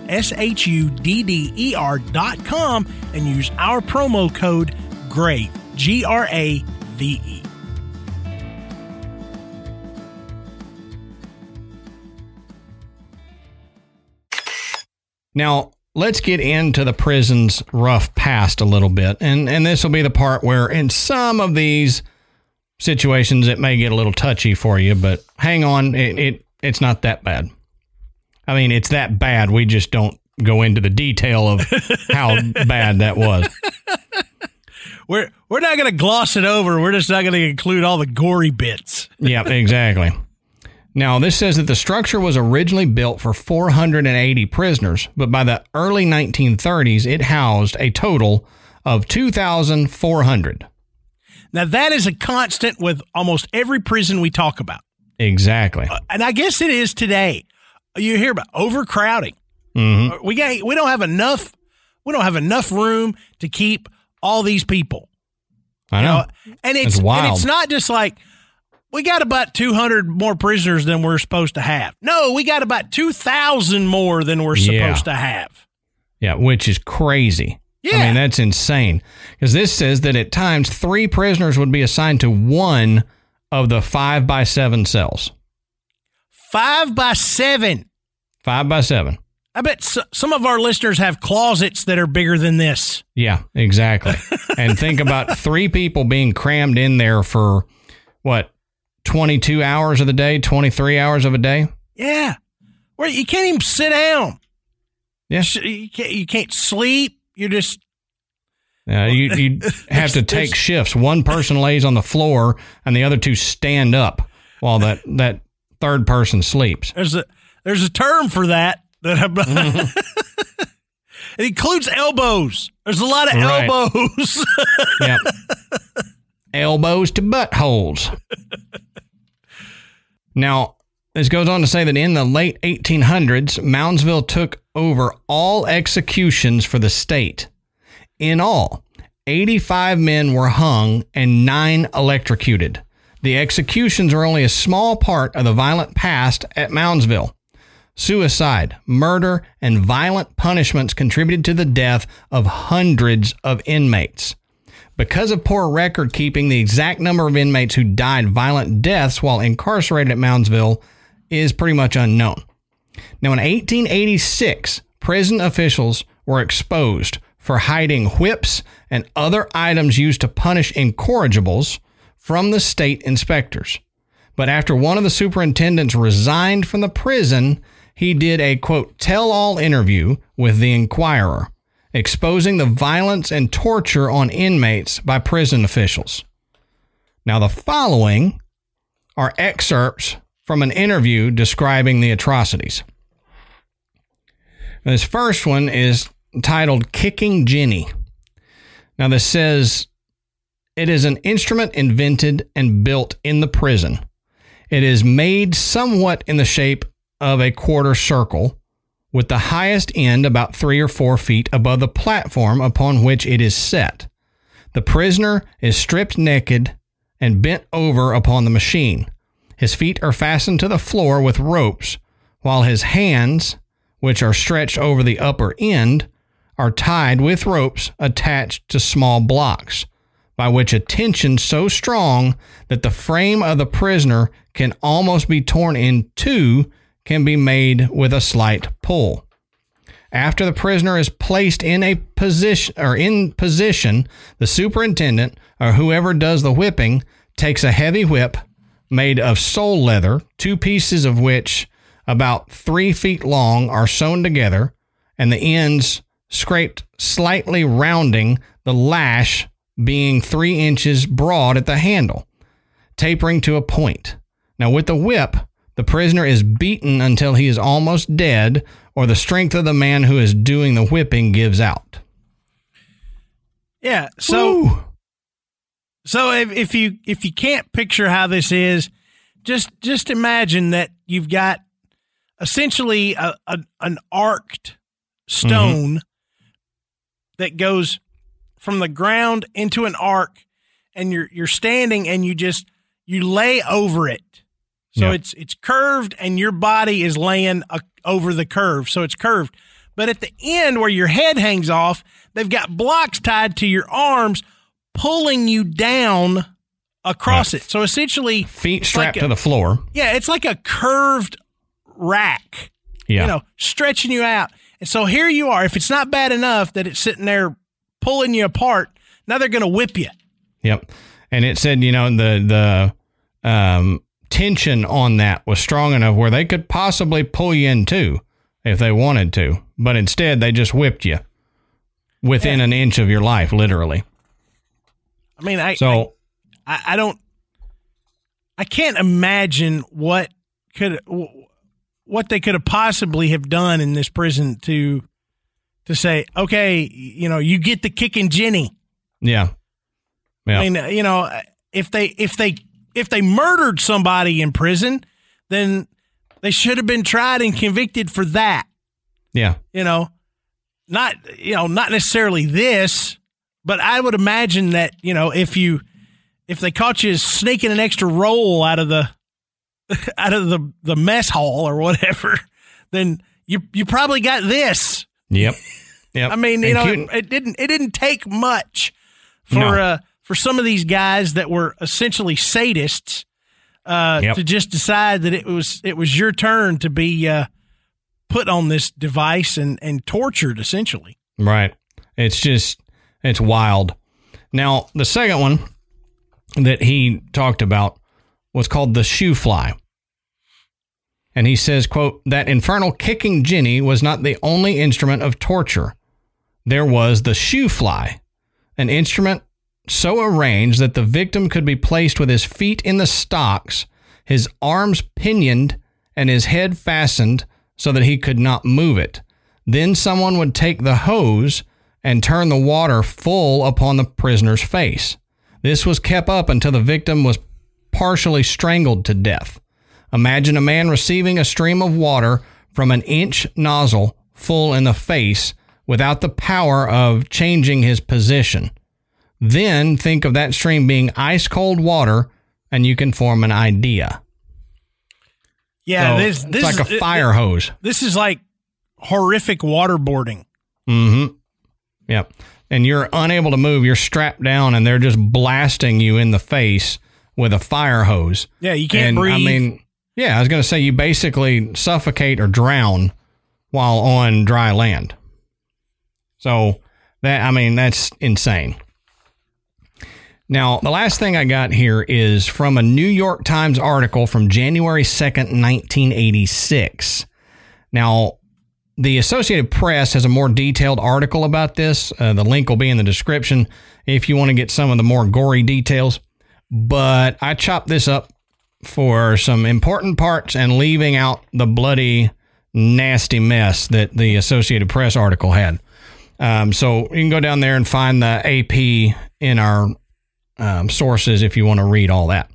E: SHUDDER.com, and use our promo code GRAVE, GRAVE.
D: Now, let's get into the prison's rough past a little bit, and this will be the part where in some of these situations it may get a little touchy for you, but hang on, it's not that bad. I mean, it's that bad, we just don't go into the detail of how bad that was.
E: We're not going to gloss it over. We're just not going to include all the gory bits.
D: Yeah, exactly. Now, this says that the structure was originally built for 480 prisoners, but by the early 1930s, it housed a total of 2,400.
E: Now, that is a constant with almost every prison we talk about.
D: Exactly.
E: And I guess it is today. You hear about overcrowding.
D: Mm-hmm.
E: We don't have enough. We don't have enough room to keep all these people.
D: I know.
E: And
D: it's wild.
E: And it's not just like, we got about 200 more prisoners than we're supposed to have. No, we got about 2,000 more than we're supposed to have.
D: Yeah, which is crazy.
E: Yeah.
D: I mean, that's insane. Because this says that at times 3 prisoners would be assigned to one of the 5x7 cells.
E: 5x7.
D: 5x7.
E: I bet some of our listeners have closets that are bigger than this.
D: Yeah, exactly. And think about 3 people being crammed in there for, 22 hours of the day, 23 hours of a day?
E: Yeah. Where you can't even sit down.
D: Yeah.
E: You can't sleep. You just...
D: you have to take shifts. One person lays on the floor and the other 2 stand up while that third person sleeps.
E: There's a term for that. It includes elbows. There's a lot of elbows.
D: Yep. Elbows to buttholes. Now, this goes on to say that in the late 1800s, Moundsville took over all executions for the state. In all, 85 men were hung and 9 electrocuted. The executions are only a small part of the violent past at Moundsville. Suicide, murder, and violent punishments contributed to the death of hundreds of inmates. Because of poor record keeping, the exact number of inmates who died violent deaths while incarcerated at Moundsville is pretty much unknown. Now, in 1886, prison officials were exposed for hiding whips and other items used to punish incorrigibles from the state inspectors. But after one of the superintendents resigned from the prison, he did a, quote, tell-all interview with the Inquirer, exposing the violence and torture on inmates by prison officials. Now, the following are excerpts from an interview describing the atrocities. This first one is titled Kicking Jenny. Now, this says, it is an instrument invented and built in the prison. It is made somewhat in the shape of a quarter circle, with the highest end about 3 or 4 feet above the platform upon which it is set. The prisoner is stripped naked and bent over upon the machine. His feet are fastened to the floor with ropes, while his hands, which are stretched over the upper end, are tied with ropes attached to small blocks, by which a tension so strong that the frame of the prisoner can almost be torn in two can be made with a slight pull. After the prisoner is placed in position, the superintendent or whoever does the whipping takes a heavy whip made of sole leather, 2 pieces of which about 3 feet long are sewn together, and the ends scraped slightly, rounding the lash being 3 inches broad at the handle, tapering to a point. Now, with the whip, the prisoner is beaten until he is almost dead, or the strength of the man who is doing the whipping gives out.
E: Yeah. So if you can't picture how this is, just imagine that you've got essentially an arced stone that goes from the ground into an arc, and you're standing and you lay over it. So it's curved, and your body is laying over the curve. So it's curved. But at the end where your head hangs off, they've got blocks tied to your arms, pulling you down across it. So essentially,
D: feet strapped to the floor.
E: Yeah, it's like a curved rack.
D: Yeah.
E: Stretching you out. And so here you are. If it's not bad enough that it's sitting there pulling you apart, now they're going to whip you.
D: Yep. And it said, the tension on that was strong enough where they could possibly pull you in two if they wanted to. But instead, they just whipped you within an inch of your life, literally.
E: I mean, I can't imagine what they could have possibly have done in this prison to say, okay, you get the kicking Jenny.
D: Yeah.
E: I mean, if they murdered somebody in prison, then they should have been tried and convicted for that.
D: Yeah.
E: Not necessarily this, but I would imagine that, if you if they caught you sneaking an extra roll out of the mess hall or whatever, then you probably got this.
D: Yep.
E: I mean, it didn't take much for some of these guys that were essentially sadists to just decide that it was your turn to be put on this device and tortured, essentially.
D: Right. It's wild. Now, the second one that he talked about was called the shoe fly. And he says, quote, that infernal kicking Jenny was not the only instrument of torture. There was the shoe fly, an instrument so arranged that the victim could be placed with his feet in the stocks, his arms pinioned, and his head fastened so that he could not move it. Then someone would take the hose and turn the water full upon the prisoner's face. This was kept up until the victim was partially strangled to death. Imagine a man receiving a stream of water from an inch nozzle full in the face without the power of changing his position. Then think of that stream being ice cold water, and you can form an idea.
E: Yeah,
D: so it's like a fire hose.
E: This is like horrific waterboarding.
D: Mm-hmm. Yep. And you're unable to move. You're strapped down, and they're just blasting you in the face with a fire hose.
E: Yeah, you can't breathe.
D: I mean, yeah, I was going to say you basically suffocate or drown while on dry land. So that's insane. Now, the last thing I got here is from a New York Times article from January 2nd, 1986. Now, the Associated Press has a more detailed article about this. The link will be in the description if you want to get some of the more gory details. But I chopped this up for some important parts and leaving out the bloody, nasty mess that the Associated Press article had. So you can go down there and find the AP in our sources if you want to read all that.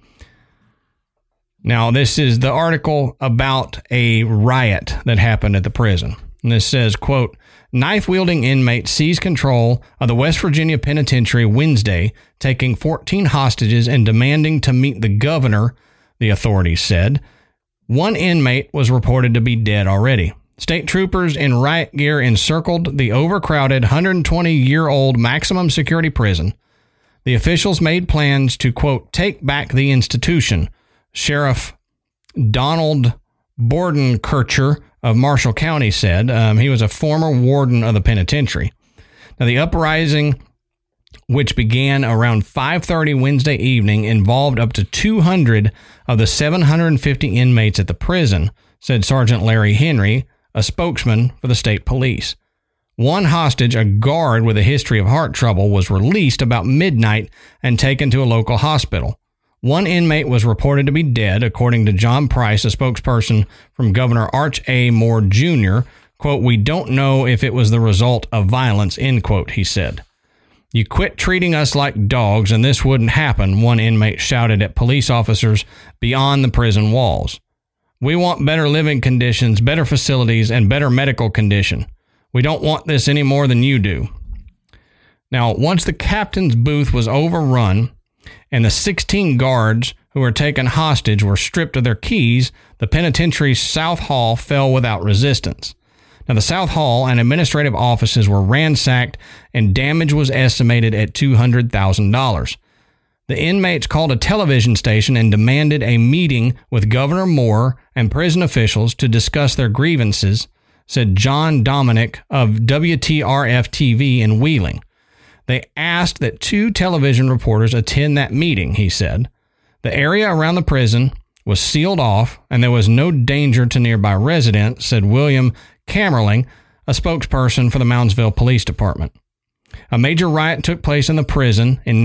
D: Now, this is the article about a riot that happened at the prison. And this says, quote, knife-wielding inmate seized control of the West Virginia Penitentiary Wednesday, taking 14 hostages and demanding to meet the governor, the authorities said. One inmate was reported to be dead already. State troopers in riot gear encircled the overcrowded 120-year-old maximum security prison. The officials made plans to, quote, take back the institution. Sheriff Donald Bordenkircher of Marshall County said. He was a former warden of the penitentiary. Now, the uprising, which began around 5:30 Wednesday evening, involved up to 200 of the 750 inmates at the prison, said Sergeant Larry Henry, a spokesman for the state police. One hostage, a guard with a history of heart trouble, was released about midnight and taken to a local hospital. One inmate was reported to be dead, according to John Price, a spokesperson from Governor Arch A. Moore Jr. Quote, we don't know if it was the result of violence, end quote, he said. You quit treating us like dogs and this wouldn't happen, one inmate shouted at police officers beyond the prison walls. We want better living conditions, better facilities, and better medical condition. We don't want this any more than you do. Now, once the captain's booth was overrun and the 16 guards who were taken hostage were stripped of their keys, the penitentiary's South Hall fell without resistance. Now, the South Hall and administrative offices were ransacked and damage was estimated at $200,000. The inmates called a television station and demanded a meeting with Governor Moore and prison officials to discuss their grievances, said John Dominic of WTRF-TV in Wheeling. They asked that 2 television reporters attend that meeting, he said. The area around the prison was sealed off and there was no danger to nearby residents, said William Camerling, a spokesperson for the Moundsville Police Department. A major riot took place in the prison in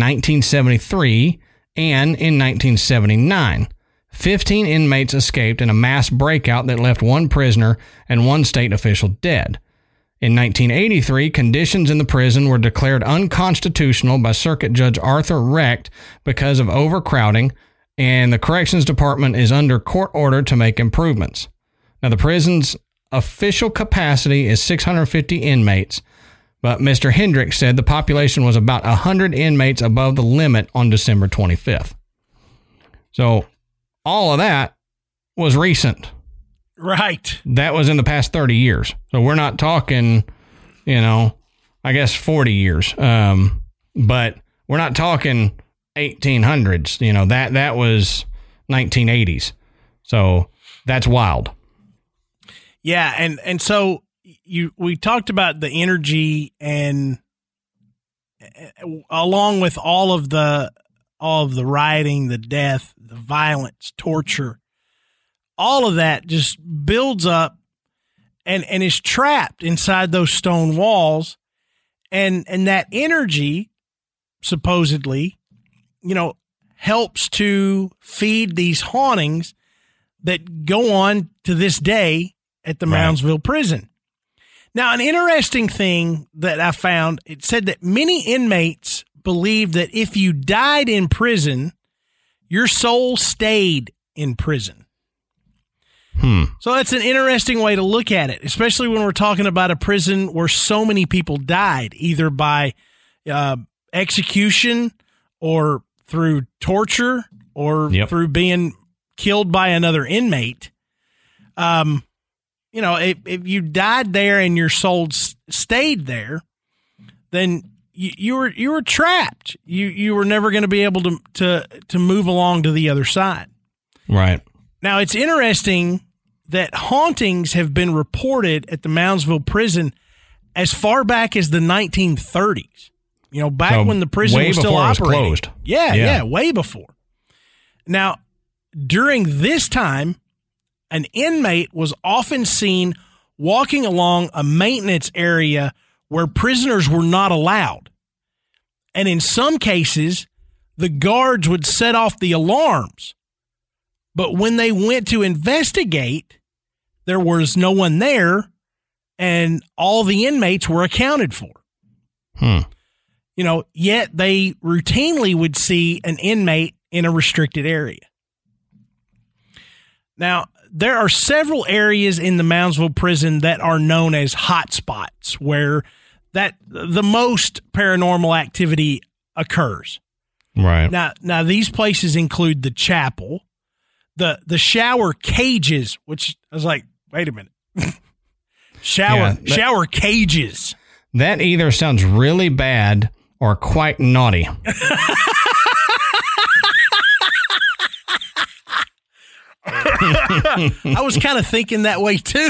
D: 1973 and in 1979. 15 inmates escaped in a mass breakout that left 1 prisoner and 1 state official dead. In 1983, conditions in the prison were declared unconstitutional by Circuit Judge Arthur Recht because of overcrowding, and the Corrections Department is under court order to make improvements. Now, the prison's official capacity is 650 inmates, But Mr. Hendricks said the population was about 100 inmates above the limit on December 25th. So all of that was recent.
E: Right.
D: That was in the past 30 years. So we're not talking, I guess 40 years. But we're not talking 1800s. That was 1980s. So that's wild.
E: Yeah. And so we talked about the energy, and along with all of the rioting, the death, the violence, torture, all of that just builds up and is trapped inside those stone walls. And that energy supposedly, helps to feed these hauntings that go on to this day at the Moundsville prison. Now, an interesting thing that I found, it said that many inmates believed that if you died in prison, your soul stayed in prison. So that's an interesting way to look at it, especially when we're talking about a prison where so many people died, either by execution or through torture or through being killed by another inmate. If you died there and your soul stayed there, then you were trapped. You were never going to be able to move along to the other side.
D: Right.
E: Now, it's interesting that hauntings have been reported at the Moundsville prison as far back as the 1930s. Back when the prison was still operating.
D: It was closed.
E: Yeah, way before. Now, during this time, an inmate was often seen walking along a maintenance area where prisoners were not allowed. And in some cases, the guards would set off the alarms. But when they went to investigate, there was no one there, and all the inmates were accounted for. Yet they routinely would see an inmate in a restricted area. Now, there are several areas in the Moundsville prison that are known as hot spots, where the most paranormal activity occurs.
D: Right.
E: Now these places include the chapel, the shower cages, which I was like, wait a minute. Shower cages.
D: That either sounds really bad or quite naughty.
E: I was kind of thinking that way too.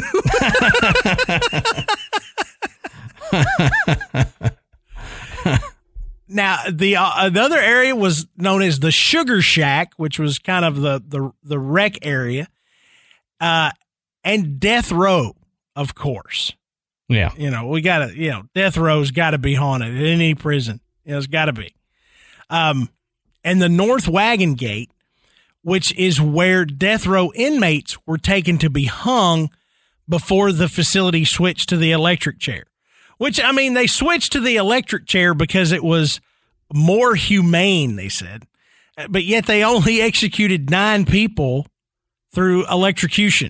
E: Now, the other area was known as the Sugar Shack, which was kind of the rec area, and Death Row, of course.
D: Yeah.
E: We got to, Death Row's got to be haunted in any prison. It's got to be. And the North Wagon Gate, which is where death row inmates were taken to be hung before the facility switched to the electric chair. Which, they switched to the electric chair because it was more humane, they said. But yet they only executed 9 people through electrocution.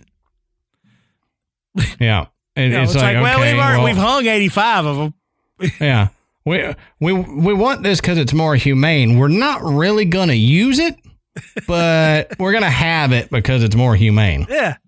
D: Yeah.
E: It's like, we've hung 85 of them.
D: Yeah. We want this because it's more humane. We're not really going to use it, but we're going to have it because it's more humane.
E: Yeah.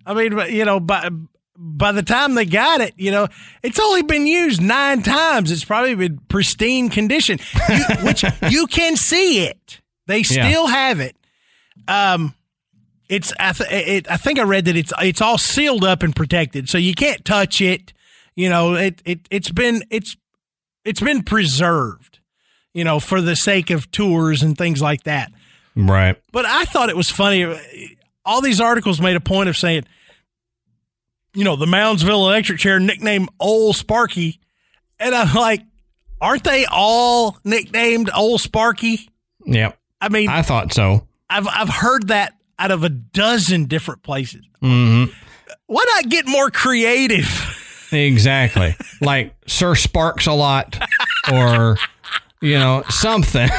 E: By the time they got it, it's only been used 9 times. It's probably been pristine condition, which you can see it. They still have it. I think I read that it's all sealed up and protected, so you can't touch it. It's been preserved, for the sake of tours and things like that.
D: Right.
E: But I thought it was funny. All these articles made a point of saying, the Moundsville electric chair nicknamed Old Sparky. And I'm like, aren't they all nicknamed Old Sparky?
D: Yep. I thought so.
E: I've heard that out of a dozen different places.
D: Mm-hmm.
E: Why not get more creative?
D: Exactly. Like Sir Sparks-a-Lot or, something.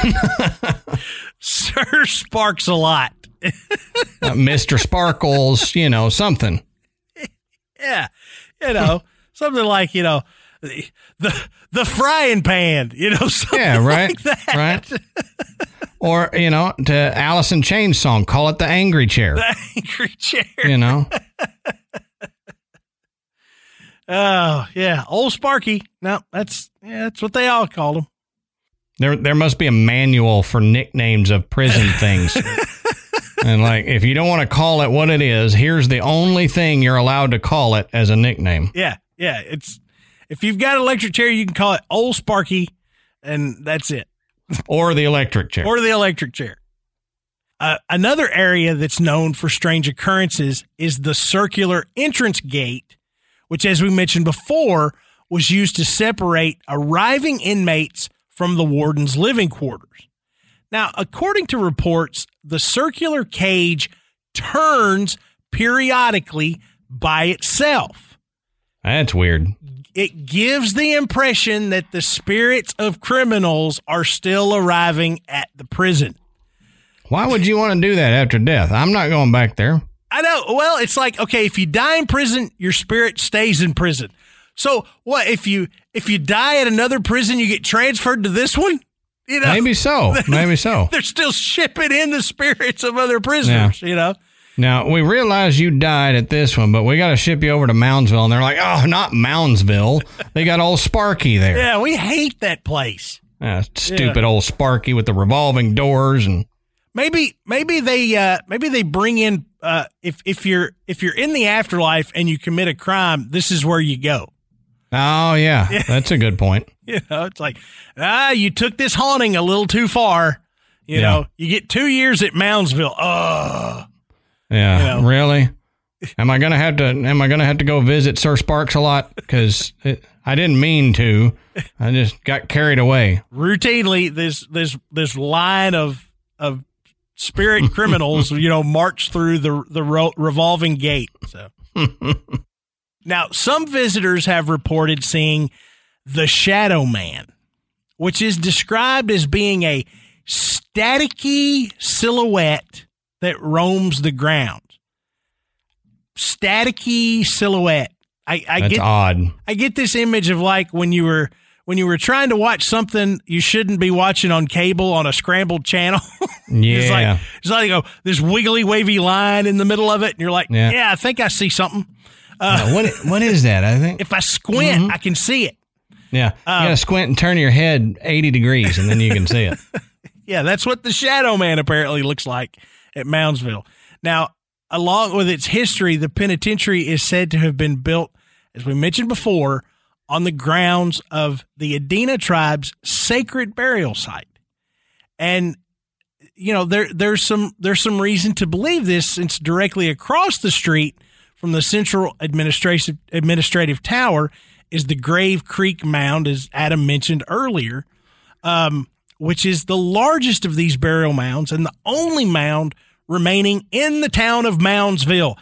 E: Sir Sparks-a-Lot.
D: Mr. Sparkles, something.
E: Yeah. Something like, the frying pan, something
D: right,
E: like that.
D: right. Or, to Alice in Chains song, call it the angry chair.
E: The angry chair. Oh, yeah. Old Sparky. No, that's what they all called him.
D: There must be a manual for nicknames of prison things. And if you don't want to call it what it is, here's the only thing you're allowed to call it as a nickname.
E: Yeah. Yeah. If you've got an electric chair, you can call it Old Sparky, and that's it.
D: Or the electric chair.
E: Another area that's known for strange occurrences is the circular entrance gate, which, as we mentioned before, was used to separate arriving inmates from the warden's living quarters. Now, according to reports, the circular cage turns periodically by itself.
D: That's weird.
E: It gives the impression that the spirits of criminals are still arriving at the prison.
D: Why would you want to do that after death? I'm not going back there.
E: I know. Well, it's okay, if you die in prison, your spirit stays in prison. So what if you die at another prison, you get transferred to this one?
D: Maybe so.
E: They're still shipping in the spirits of other prisoners,
D: Now, we realize you died at this one, but we got to ship you over to Moundsville. And they're like, oh, not Moundsville. They got old Sparky there.
E: Yeah, we hate that place.
D: Stupid old Sparky with the revolving doors. And
E: maybe they bring in, if you're in the afterlife and you commit a crime, this is where you go.
D: Oh, yeah. That's a good point.
E: It's like, you took this haunting a little too far. You get 2 years at Moundsville. Oh.
D: Yeah, really? Am I gonna have to go visit Sir Sparks a lot? Because I didn't mean to. I just got carried away.
E: Routinely, this line of spirit criminals, march through the revolving gate. So now, some visitors have reported seeing the Shadow Man, which is described as being a staticky silhouette that roams the ground. Staticky silhouette.
D: That's odd.
E: I get this image of when you were trying to watch something you shouldn't be watching on cable on a scrambled channel.
D: Yeah.
E: it's like this wiggly wavy line in the middle of it, and you're like, yeah I think I see something.
D: What is that? I think
E: if I squint, I can see it.
D: Yeah, you gotta squint and turn your head 80 degrees, and then you can see it.
E: Yeah, that's what the Shadow Man apparently looks like at Moundsville. Now, along with its history, the penitentiary is said to have been built, as we mentioned before, on the grounds of the Adena tribe's sacred burial site. And, there's some reason to believe this, since directly across the street from the central administrative tower is the Grave Creek Mound, as Adam mentioned earlier, which is the largest of these burial mounds and the only mound remaining in the town of Moundsville.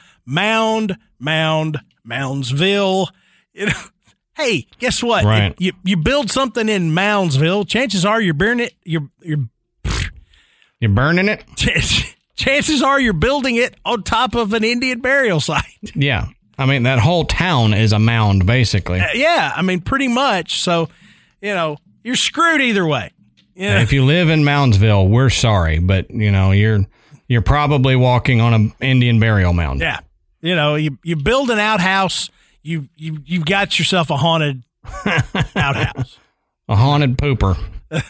E: Moundsville. Hey, guess what?
D: Right.
E: You build something in Moundsville, chances are you're burning it. You're
D: burning it?
E: Chances are you're building it on top of an Indian burial site.
D: Yeah. I mean, that whole town is a mound, basically.
E: Yeah. I mean, pretty much. So, you're screwed either way.
D: If you live in Moundsville, we're sorry, but you're probably walking on an Indian burial mound.
E: Yeah, you build an outhouse, you've got yourself a haunted outhouse,
D: a haunted pooper.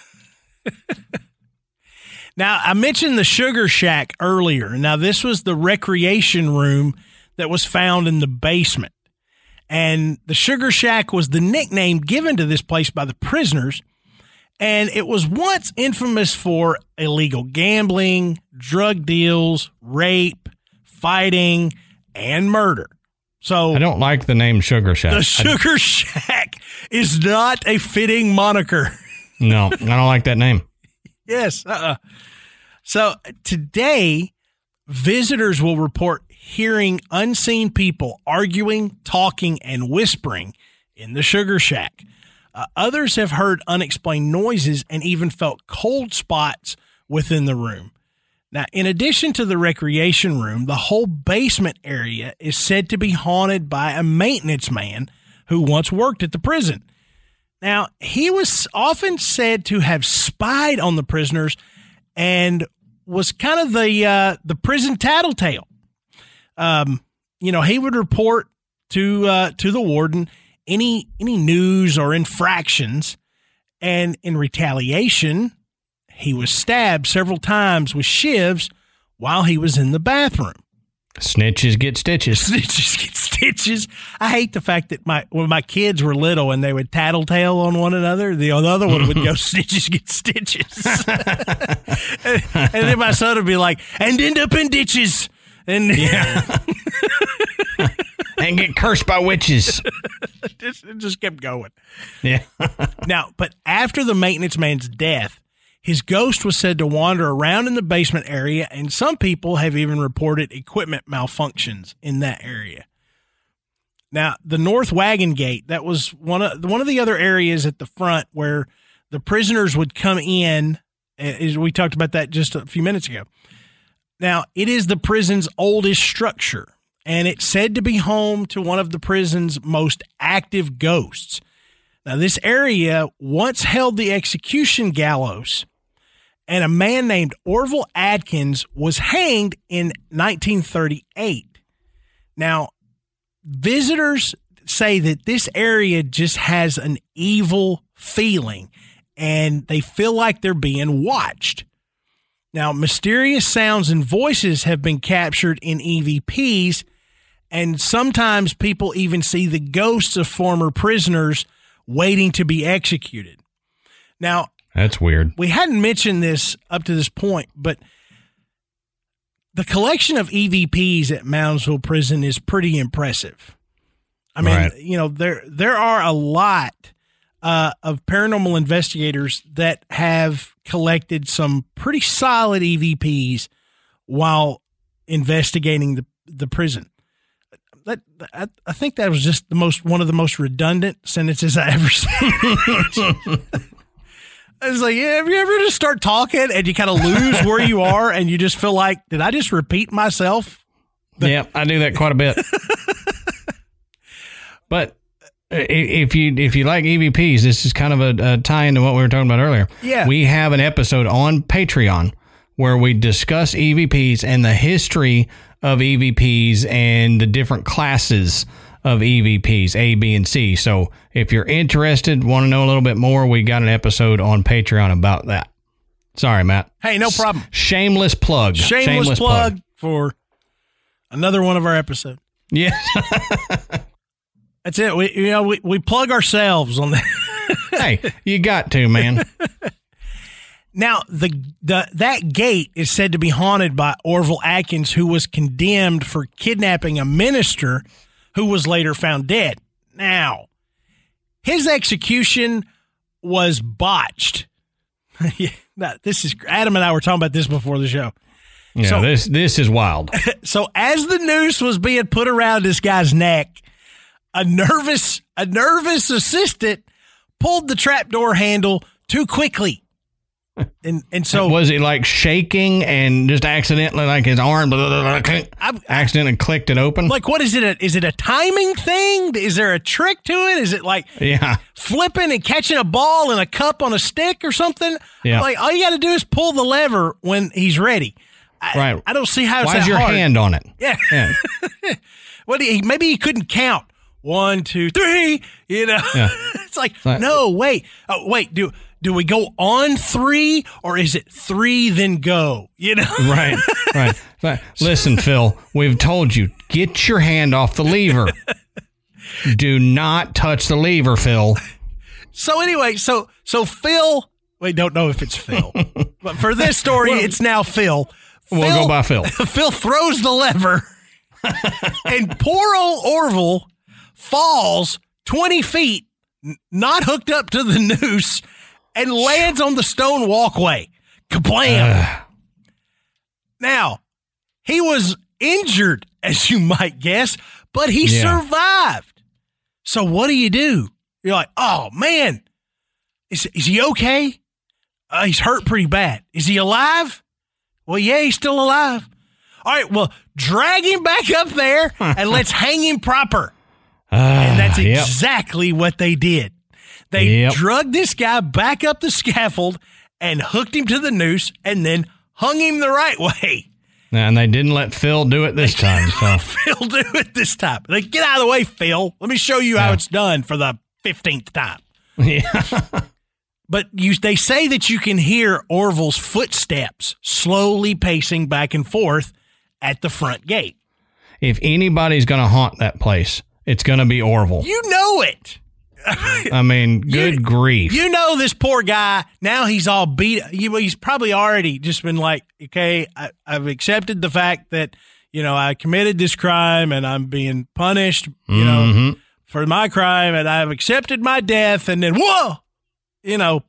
E: Now, I mentioned the Sugar Shack earlier. Now, this was the recreation room that was found in the basement, and the Sugar Shack was the nickname given to this place by the prisoners. And it was once infamous for illegal gambling, drug deals, rape, fighting, and murder. So
D: I don't like the name Sugar Shack.
E: The Sugar Shack is not a fitting moniker.
D: No, I don't like that name.
E: Yes. So today, visitors will report hearing unseen people arguing, talking, and whispering in the Sugar Shack. Others have heard unexplained noises and even felt cold spots within the room. Now, in addition to the recreation room, the whole basement area is said to be haunted by a maintenance man who once worked at the prison. Now, he was often said to have spied on the prisoners and was kind of the prison tattletale. He would report to the warden any news or infractions, and in retaliation, he was stabbed several times with shivs while he was in the bathroom.
D: Snitches get stitches.
E: Snitches get stitches. I hate the fact that when my kids were little and they would tattletale on one another, the other one would go, snitches get stitches. and then my son would be like, and end up in ditches. And
D: and get cursed by witches.
E: It just kept going.
D: Yeah.
E: Now, but after the maintenance man's death, his ghost was said to wander around in the basement area, and some people have even reported equipment malfunctions in that area. Now, the North Wagon Gate, that was one of the other areas at the front where the prisoners would come in. We talked about that just a few minutes ago. Now, it is the prison's oldest structure, and it's said to be home to one of the prison's most active ghosts. Now, this area once held the execution gallows, and a man named Orville Adkins was hanged in 1938. Now, visitors say that this area just has an evil feeling, and they feel like they're being watched. Now, mysterious sounds and voices have been captured in EVPs, and sometimes people even see the ghosts of former prisoners waiting to be executed. Now,
D: that's weird.
E: We hadn't mentioned this up to this point, but the collection of EVPs at Moundsville Prison is pretty impressive. I mean, right. There are a lot of paranormal investigators that have collected some pretty solid EVPs while investigating the prison. I think that was just one of the most redundant sentences I ever seen. I was like, have you ever just start talking and you kind of lose where you are and you just feel like, did I just repeat myself?
D: Yeah, I do that quite a bit. But if you like EVPs, this is kind of a tie into what we were talking about earlier.
E: Yeah.
D: We have an episode on Patreon where we discuss EVPs and the history of EVPs and the different classes of EVPs, A, B, and C. So if you're interested, want to know a little bit more, we got an episode on Patreon about that. Sorry, Matt.
E: Hey, no problem.
D: Shameless plug.
E: Shameless plug for another one of our episodes.
D: Yeah.
E: That's it. We plug ourselves on that.
D: Hey, you got to, man.
E: Now, that gate is said to be haunted by Orville Adkins, who was condemned for kidnapping a minister who was later found dead. Now, his execution was botched. This is Adam and I were talking about this before the show.
D: Yeah, so, this is wild.
E: So as the noose was being put around this guy's neck, a nervous assistant pulled the trapdoor handle too quickly. And so
D: was it like shaking and just accidentally, like his arm accidentally clicked it open?
E: Like, what is it? Is it a timing thing? Is there a trick to it? Is it like flipping and catching a ball in a cup on a stick or something?
D: Yeah.
E: Like, all you got to do is pull the lever when he's ready.
D: Right.
E: I don't see how it's
D: Why's
E: that
D: your
E: hard.
D: hand on it?
E: Yeah. Well, maybe he couldn't count. 1, 2, 3. You know, it's like no, wait, Do we go on 3 or is it 3 then go? You know,
D: right. Listen, Phil, we've told you, get your hand off the lever. Do not touch the lever, Phil.
E: So anyway, so Phil. We don't know if it's Phil, but for this story, it's now Phil.
D: We'll go by Phil.
E: Phil throws the lever, and poor old Orville falls 20 feet, not hooked up to the noose, and lands on the stone walkway. Kablam! Now, he was injured, as you might guess, but he survived. So what do? You're like, oh, man, is he okay? He's hurt pretty bad. Is he alive? Well, yeah, he's still alive. All right, well, drag him back up there and let's hang him proper. And that's exactly what they did. They drugged this guy back up the scaffold and hooked him to the noose and then hung him the right way.
D: And they didn't let Phil do it this time. So
E: Phil do it this time. Like, get out of the way, Phil. Let me show you how it's done for the 15th time.
D: Yeah.
E: But they say that you can hear Orville's footsteps slowly pacing back and forth at the front gate.
D: If anybody's going to haunt that place, it's going to be Orville.
E: You know it.
D: I mean, good grief.
E: You know this poor guy, now he's all beat. He's probably already just been like, okay, I've accepted the fact that, I committed this crime and I'm being punished, for my crime, and I've accepted my death, and then, whoa! Now,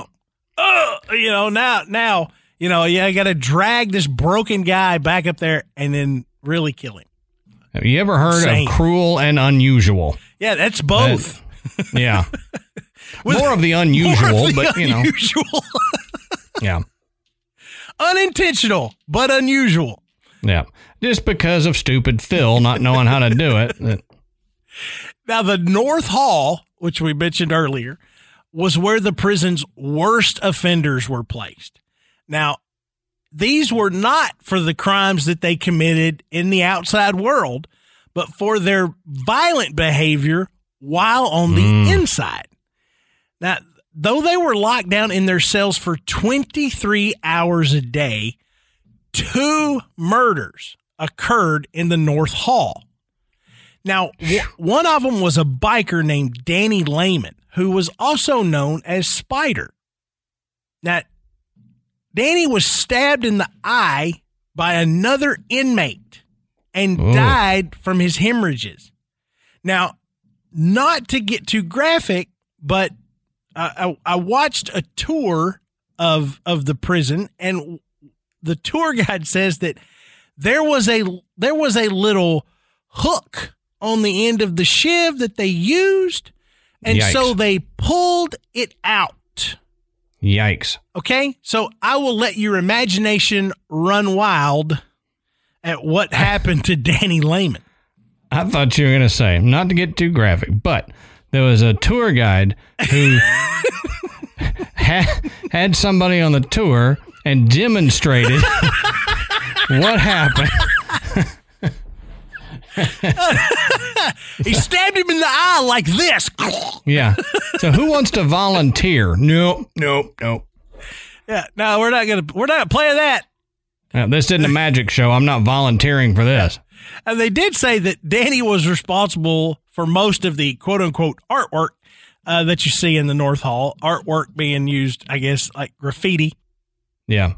E: I got to drag this broken guy back up there and then really kill him.
D: Have you ever heard of Cruel and Unusual?
E: Yeah, that's both.
D: Yeah. More of the unusual, but
E: unusual.
D: Yeah.
E: Unintentional, but unusual.
D: Yeah. Just because of stupid Phil not knowing how to do it.
E: Now, the North Hall, which we mentioned earlier, was where the prison's worst offenders were placed. Now, these were not for the crimes that they committed in the outside world, but for their violent behavior while on the inside. Now, though they were locked down in their cells for 23 hours a day, 2 murders occurred in the North Hall. Now, one of them was a biker named Danny Lehman, who was also known as Spider. Now, Danny was stabbed in the eye by another inmate and died from his hemorrhages. Now, not to get too graphic, but I watched a tour of the prison, and the tour guide says that there was a little hook on the end of the shiv that they used, and so they pulled it out.
D: Yikes.
E: Okay, so I will let your imagination run wild at what happened to Danny Lehman.
D: I thought you were going to say, not to get too graphic, but there was a tour guide who had somebody on the tour and demonstrated what happened.
E: He stabbed him in the eye like this.
D: Yeah. So who wants to volunteer? Nope.
E: Yeah. No, we're not playing that.
D: This isn't a magic show. I'm not volunteering for this.
E: And they did say that Danny was responsible for most of the quote unquote artwork that you see in the North Hall. Artwork being used, I guess, like graffiti.
D: Yeah.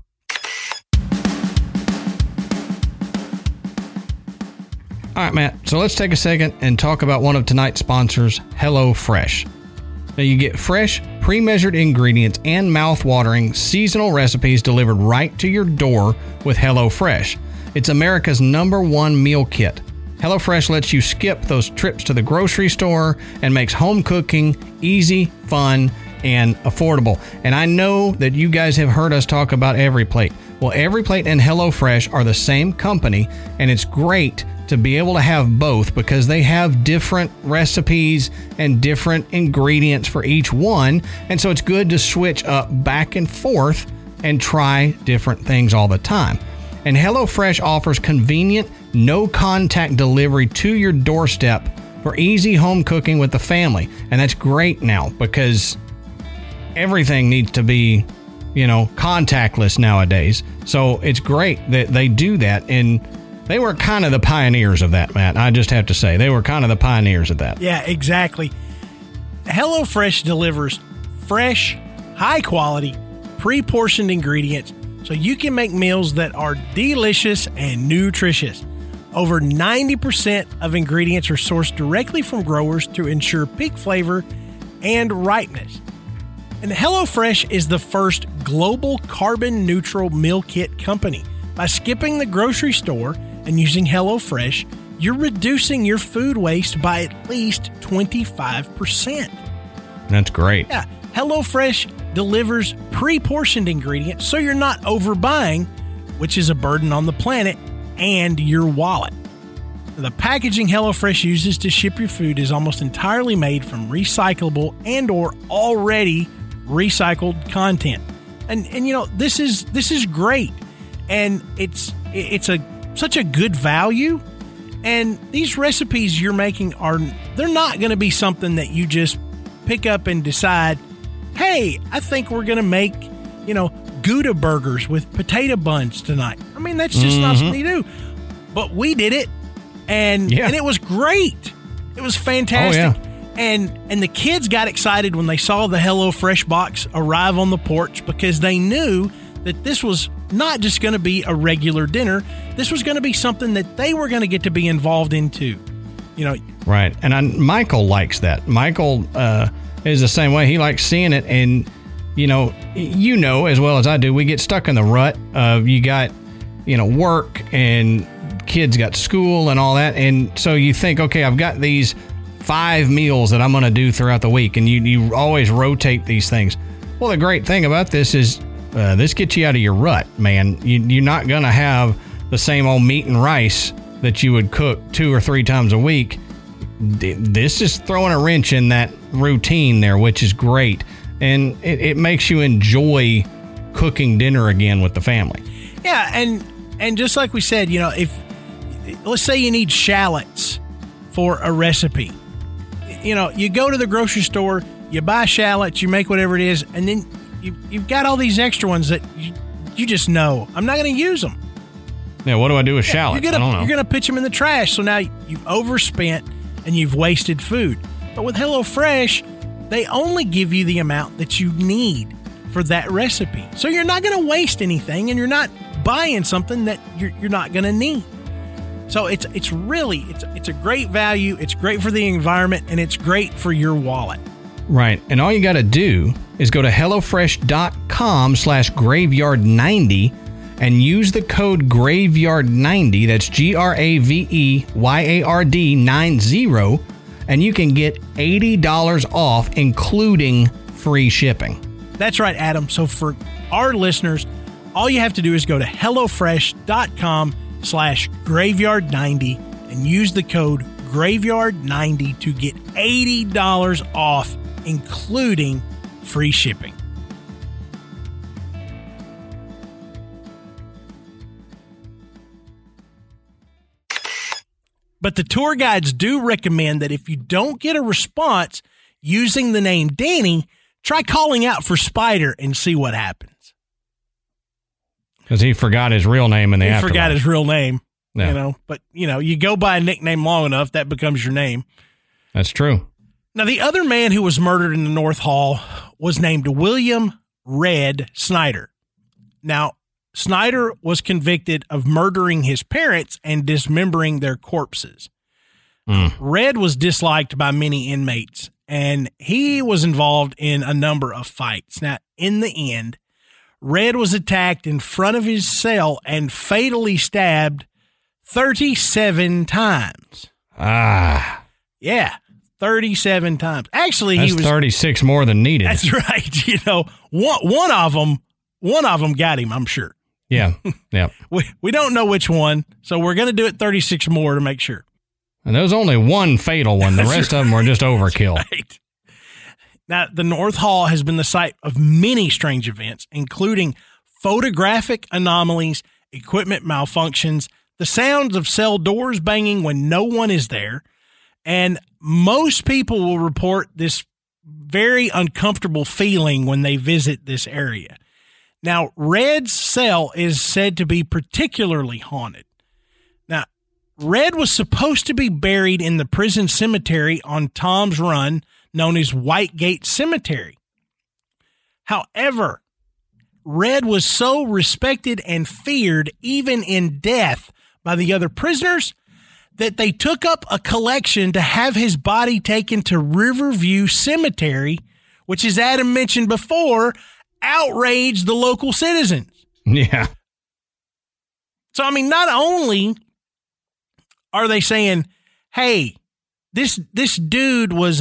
D: All right, Matt. So let's take a second and talk about one of tonight's sponsors, HelloFresh. Now, you get fresh, pre-measured ingredients and mouth-watering seasonal recipes delivered right to your door with HelloFresh. It's America's #1 meal kit. HelloFresh lets you skip those trips to the grocery store and makes home cooking easy, fun, and affordable. And I know that you guys have heard us talk about EveryPlate. Well, EveryPlate and HelloFresh are the same company, and it's great to be able to have both because they have different recipes and different ingredients for each one. And so it's good to switch up back and forth and try different things all the time. And HelloFresh offers convenient, no-contact delivery to your doorstep for easy home cooking with the family. And that's great now because everything needs to be, contactless nowadays. So it's great that they do that. And they were kind of the pioneers of that, Matt. I just have to say, they were kind of the pioneers of that.
E: Yeah, exactly. HelloFresh delivers fresh, high-quality, pre-portioned ingredients so you can make meals that are delicious and nutritious. Over 90% of ingredients are sourced directly from growers to ensure peak flavor and ripeness. And HelloFresh is the first global carbon-neutral meal kit company. By skipping the grocery store and using HelloFresh, you're reducing your food waste by at least 25%.
D: That's great.
E: Yeah. HelloFresh delivers pre-portioned ingredients so you're not overbuying, which is a burden on the planet and your wallet. The packaging HelloFresh uses to ship your food is almost entirely made from recyclable and or already recycled content. And you know, this is great. And it's such a good value. And these recipes you're making they're not going to be something that you just pick up and decide, hey, I think we're going to make, Gouda burgers with potato buns tonight. I mean, that's just not something you do. But we did it, and it was great. It was fantastic.
D: Oh, yeah.
E: And the kids got excited when they saw the HelloFresh box arrive on the porch because they knew that this was not just going to be a regular dinner. This was going to be something that they were going to get to be involved in too.
D: Right. And Michael likes that. Michael is the same way. He likes seeing it. And, as well as I do, we get stuck in the rut of you got, work and kids got school and all that. And so you think, okay, I've got these 5 meals that I'm going to do throughout the week. And you always rotate these things. Well, the great thing about this is this gets you out of your rut, man. You're not going to have the same old meat and rice that you would cook 2 or 3 times a week. This is throwing a wrench in that routine there, which is great. And it makes you enjoy cooking dinner again with the family.
E: Yeah, and just like we said, if let's say you need shallots for a recipe. You go to the grocery store, you buy shallots, you make whatever it is, and then you've got all these extra ones that you just know, I'm not going to use them.
D: Yeah, what do I do with shallots?
E: You're going to pitch them in the trash. So now you've overspent and you've wasted food. But with HelloFresh, they only give you the amount that you need for that recipe. So you're not going to waste anything, and you're not buying something that you're not going to need. So it's a great value. It's great for the environment, and it's great for your wallet.
D: Right. And all you got to do is go to HelloFresh.com/graveyard90 and use the code graveyard90. That's GRAVEYARD 90. And you can get $80 off, including free shipping.
E: That's right, Adam. So for our listeners, all you have to do is go to HelloFresh.com/graveyard90 and use the code graveyard90 to get $80 off, including free shipping. But the tour guides do recommend that if you don't get a response using the name Danny, try calling out for Spider and see what happens.
D: Because he forgot his real name in the afterlife.
E: He forgot his real name,
D: Yeah.
E: But, you go by a nickname long enough, that becomes your name.
D: That's true.
E: Now, the other man who was murdered in the North Hall was named William Red Snyder. Now, Snyder was convicted of murdering his parents and dismembering their corpses. Red was disliked by many inmates, and he was involved in a number of fights. Now, in the end, Red was attacked in front of his cell and fatally stabbed 37 times. Yeah, 37 times. Actually,
D: that's
E: he was
D: 36 more than needed.
E: That's right. One of them got him, I'm sure.
D: Yeah. Yeah.
E: We don't know which one, so we're going to do it 36 more to make sure.
D: And there was only one fatal one. The rest of them were just overkill.
E: Right. Now, the North Hall has been the site of many strange events, including photographic anomalies, equipment malfunctions, the sounds of cell doors banging when no one is there, and most people will report this very uncomfortable feeling when they visit this area. Now, Red's cell is said to be particularly haunted. Now, Red was supposed to be buried in the prison cemetery on Tom's Run, known as White Gate Cemetery. However, Red was so respected and feared, even in death, by the other prisoners, that they took up a collection to have his body taken to Riverview Cemetery, which, as Adam mentioned before, outraged the local citizens.
D: Yeah.
E: So, I mean, not only are they saying, hey, this dude was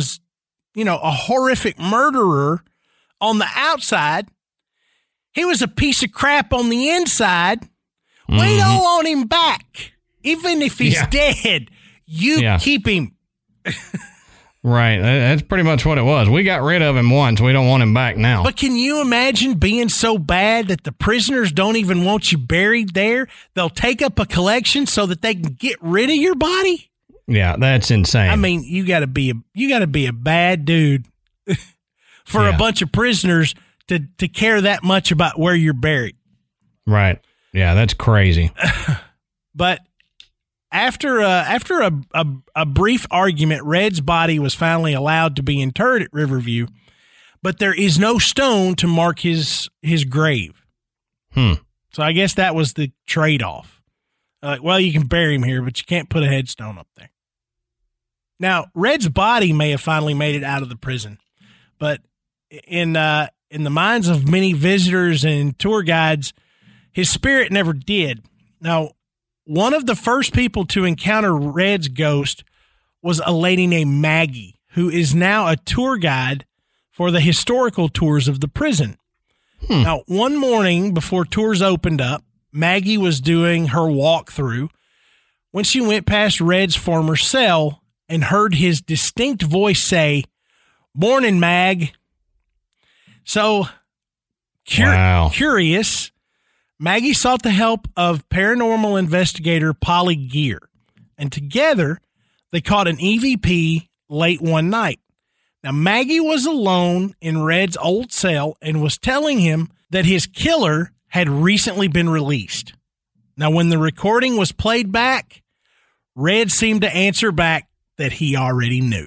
E: a horrific murderer on the outside, he was a piece of crap on the inside. We don't want him back. Even if he's dead, you keep him.
D: Right. That's pretty much what it was. We got rid of him once. We don't want him back now.
E: But can you imagine being so bad that the prisoners don't even want you buried there? They'll take up a collection so that they can get rid of your body?
D: Yeah, that's insane.
E: I mean, you got to be a bad dude for a bunch of prisoners to care that much about where you're buried.
D: Right. Yeah, that's crazy.
E: But after a brief argument, Red's body was finally allowed to be interred at Riverview, but there is no stone to mark his grave. So I guess that was the trade-off. Well, you can bury him here, but you can't put a headstone up there. Now, Red's body may have finally made it out of the prison, but in the minds of many visitors and tour guides, his spirit never did. Now, one of the first people to encounter Red's ghost was a lady named Maggie, who is now a tour guide for the historical tours of the prison. Now, one morning before tours opened up, Maggie was doing her walkthrough when she went past Red's former cell and heard his distinct voice say, "Morning, Mag." So, curious, Maggie sought the help of paranormal investigator Polly Gear, and together they caught an EVP late one night. Now, Maggie was alone in Red's old cell and was telling him that his killer had recently been released. Now, when the recording was played back, Red seemed to answer back that he already knew.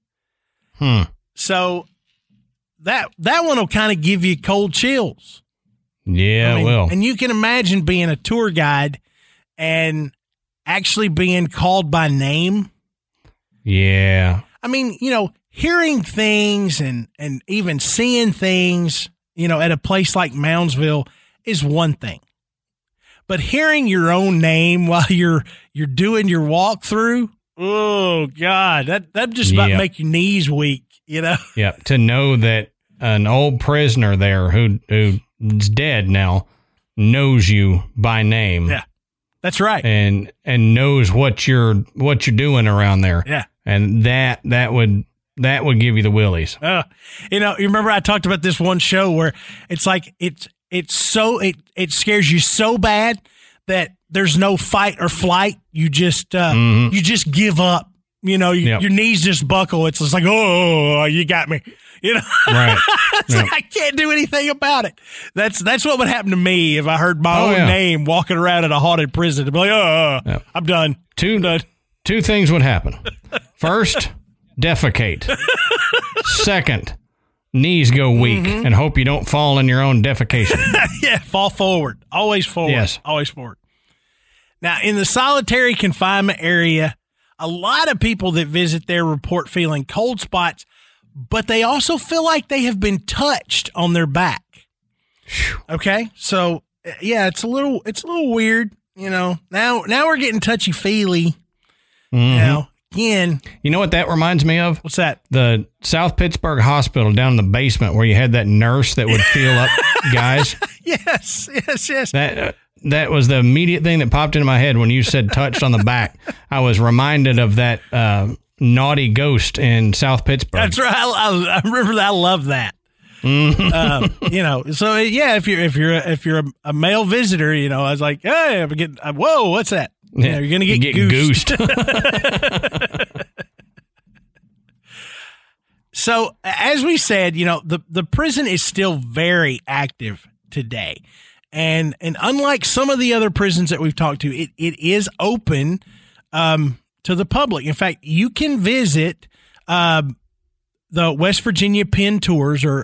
E: So that one will kind of give you cold chills.
D: Yeah, it will.
E: And you can imagine being a tour guide and actually being called by name.
D: Yeah.
E: I mean, hearing things and even seeing things, at a place like Moundsville is one thing. But hearing your own name while you're doing your walkthrough, oh God, that just about make your knees weak,
D: Yeah, to know that an old prisoner there who's dead now knows you by name.
E: Yeah, that's right.
D: And knows what you're doing around there.
E: Yeah,
D: and that would give you the willies.
E: You remember I talked about this one show where it's like it scares you so bad that there's no fight or flight. You just you just give up. Your knees just buckle. It's just like, oh, you got me.
D: Right.
E: It's like, I can't do anything about it. That's what would happen to me if I heard my own name walking around in a haunted prison. I'd be like, I'm done.
D: Two things would happen. First, defecate. Second, knees go weak and hope you don't fall in your own defecation.
E: Yeah, fall forward. Always forward.
D: Yes.
E: Always forward. Now, in the solitary confinement area, a lot of people that visit there report feeling cold spots, but they also feel like they have been touched on their back. Okay? So, yeah, it's a little weird, Now we're getting touchy-feely. Again.
D: You know what that reminds me of?
E: What's that?
D: The South Pittsburgh Hospital down in the basement where you had that nurse that would feel up guys.
E: Yes.
D: That was the immediate thing that popped into my head when you said touched on the back. I was reminded of that naughty ghost in South Pittsburgh.
E: That's right. I remember that. I love that. So yeah, if you're a male visitor, I was like, hey, I'm getting, whoa, what's that? You're gonna get goosed. So as we said, the prison is still very active today. And unlike some of the other prisons that we've talked to, it is open to the public. In fact, you can visit the West Virginia Pen Tours or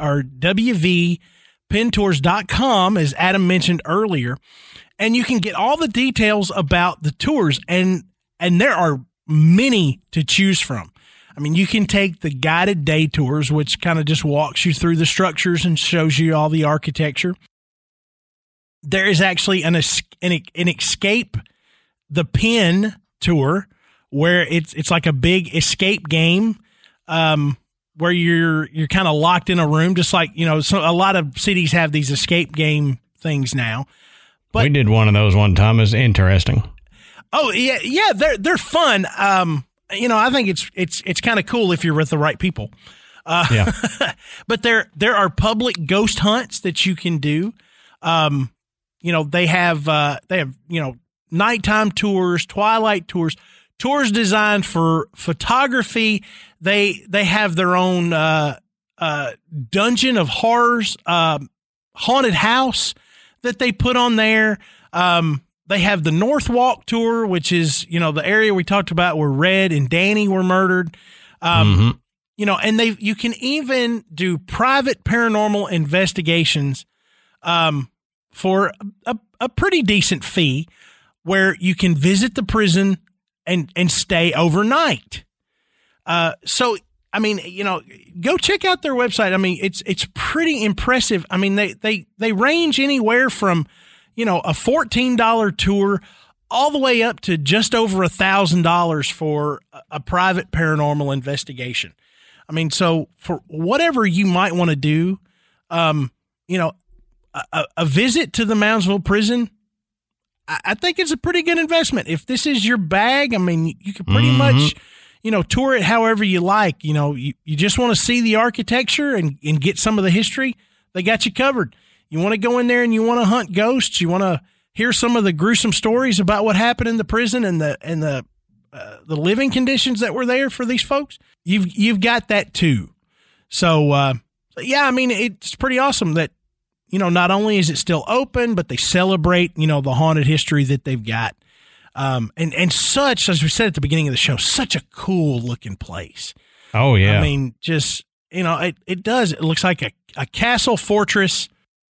E: WVPentours.com, as Adam mentioned earlier, and you can get all the details about the tours. And there are many to choose from. I mean, you can take the guided day tours, which kind of just walks you through the structures and shows you all the architecture. There is actually an escape the pen tour where it's like a big escape game where you're kind of locked in a room, just like, so a lot of cities have these escape game things now. But
D: we did one of those one time. It was interesting.
E: Oh yeah, they're fun. I think it's kind of cool if you're with the right people.
D: Yeah.
E: But there are public ghost hunts that you can do. They have nighttime tours, twilight tours, tours designed for photography. They have their own Dungeon of Horrors haunted house that they put on there. They have the North Walk tour, which is, the area we talked about where Red and Danny were murdered. And you can even do private paranormal investigations for a pretty decent fee, where you can visit the prison and stay overnight. So, go check out their website. I mean, it's pretty impressive. I mean, they range anywhere from, a $14 tour all the way up to just over $1,000 for a private paranormal investigation. I mean, so for whatever you might want to do, a visit to the Moundsville prison, I think it's a pretty good investment. If this is your bag, I mean, you can pretty much, tour it however you like. You just want to see the architecture and get some of the history, they got you covered. You want to go in there and you want to hunt ghosts. You want to hear some of the gruesome stories about what happened in the prison and the living conditions that were there for these folks. You've got that too. So, it's pretty awesome that, not only is it still open, but they celebrate, the haunted history that they've got. And such, as we said at the beginning of the show, such a cool looking place.
D: Oh yeah.
E: I mean, just, it looks like a castle fortress,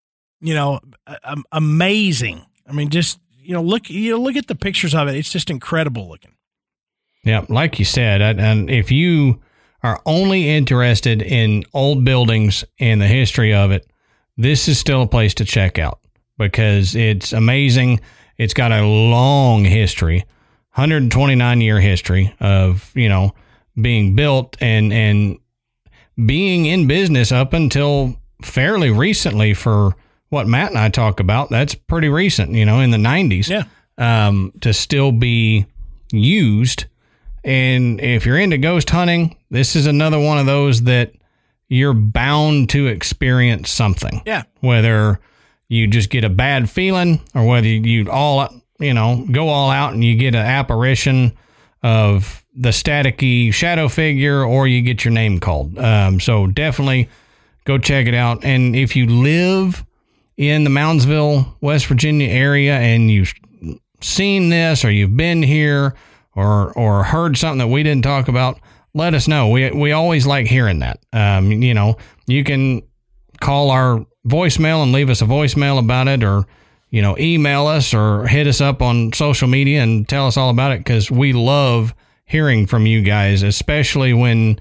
E: amazing. I mean, just, look at the pictures of it. It's just incredible looking.
D: Yeah. Like you said, and if you are only interested in old buildings and the history of it, this is still a place to check out because it's amazing. It's got a long history, 129-year history of, being built and being in business up until fairly recently for what Matt and I talk about. That's pretty recent, in the 90s.
E: Yeah.
D: To still be used. And if you're into ghost hunting, this is another one of those that you're bound to experience something.
E: Yeah.
D: Whether you just get a bad feeling or whether you go all out and you get an apparition of the staticky shadow figure or you get your name called. So definitely go check it out. And if you live in the Moundsville, West Virginia area and you've seen this or you've been here or heard something that we didn't talk about, let us know. We always like hearing that. You can call our voicemail and leave us a voicemail about it or, email us or hit us up on social media and tell us all about it because we love hearing from you guys, especially when,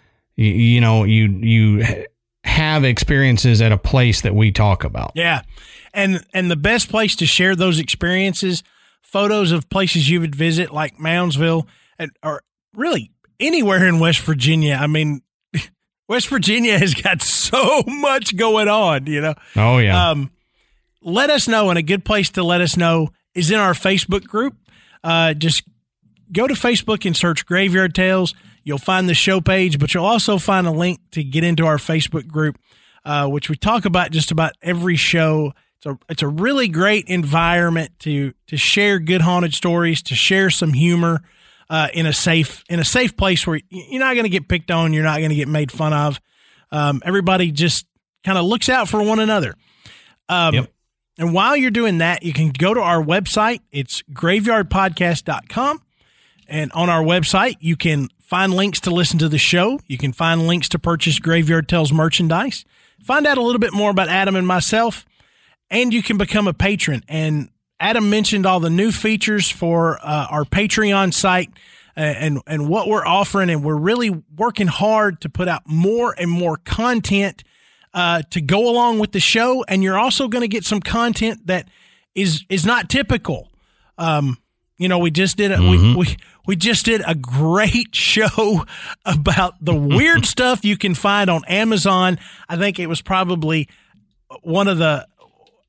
D: you have experiences at a place that we talk about.
E: Yeah. And the best place to share those experiences, photos of places you would visit like Moundsville or really anywhere in West Virginia. I mean, West Virginia has got so much going on,
D: Oh, yeah.
E: Let us know, and a good place to let us know is in our Facebook group. Just go to Facebook and search Graveyard Tales. You'll find the show page, but you'll also find a link to get into our Facebook group, which we talk about just about every show. It's a really great environment to share good haunted stories, to share some humor. In a safe place where you're not going to get picked on, you're not going to get made fun of. Everybody just kind of looks out for one another.
D: Yep.
E: And while you're doing that, you can go to our website. It's graveyardpodcast.com. And on our website, you can find links to listen to the show. You can find links to purchase Graveyard Tales merchandise. Find out a little bit more about Adam and myself. And you can become a patron. And Adam mentioned all the new features for our Patreon site and what we're offering, and we're really working hard to put out more and more content to go along with the show. And you're also going to get some content that is not typical. We just did we just did a great show about the weird stuff you can find on Amazon. I think it was probably one of the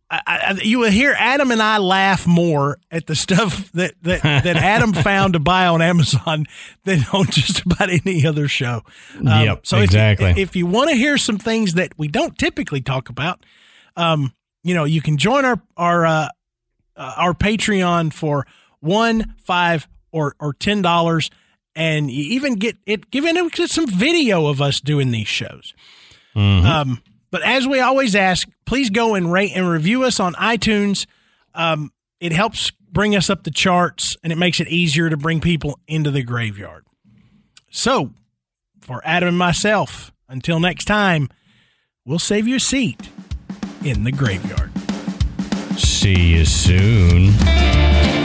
E: you will hear Adam and I laugh more at the stuff that Adam found to buy on Amazon than on just about any other show.
D: So exactly.
E: If you want to hear some things that we don't typically talk about, you can join our Patreon for $1, $5, or $10, and you even get some video of us doing these shows.
D: Mm-hmm.
E: But as we always ask, please go and rate and review us on iTunes. It helps bring us up the charts, and it makes it easier to bring people into the graveyard. So, for Adam and myself, until next time, we'll save you a seat in the graveyard.
D: See you soon.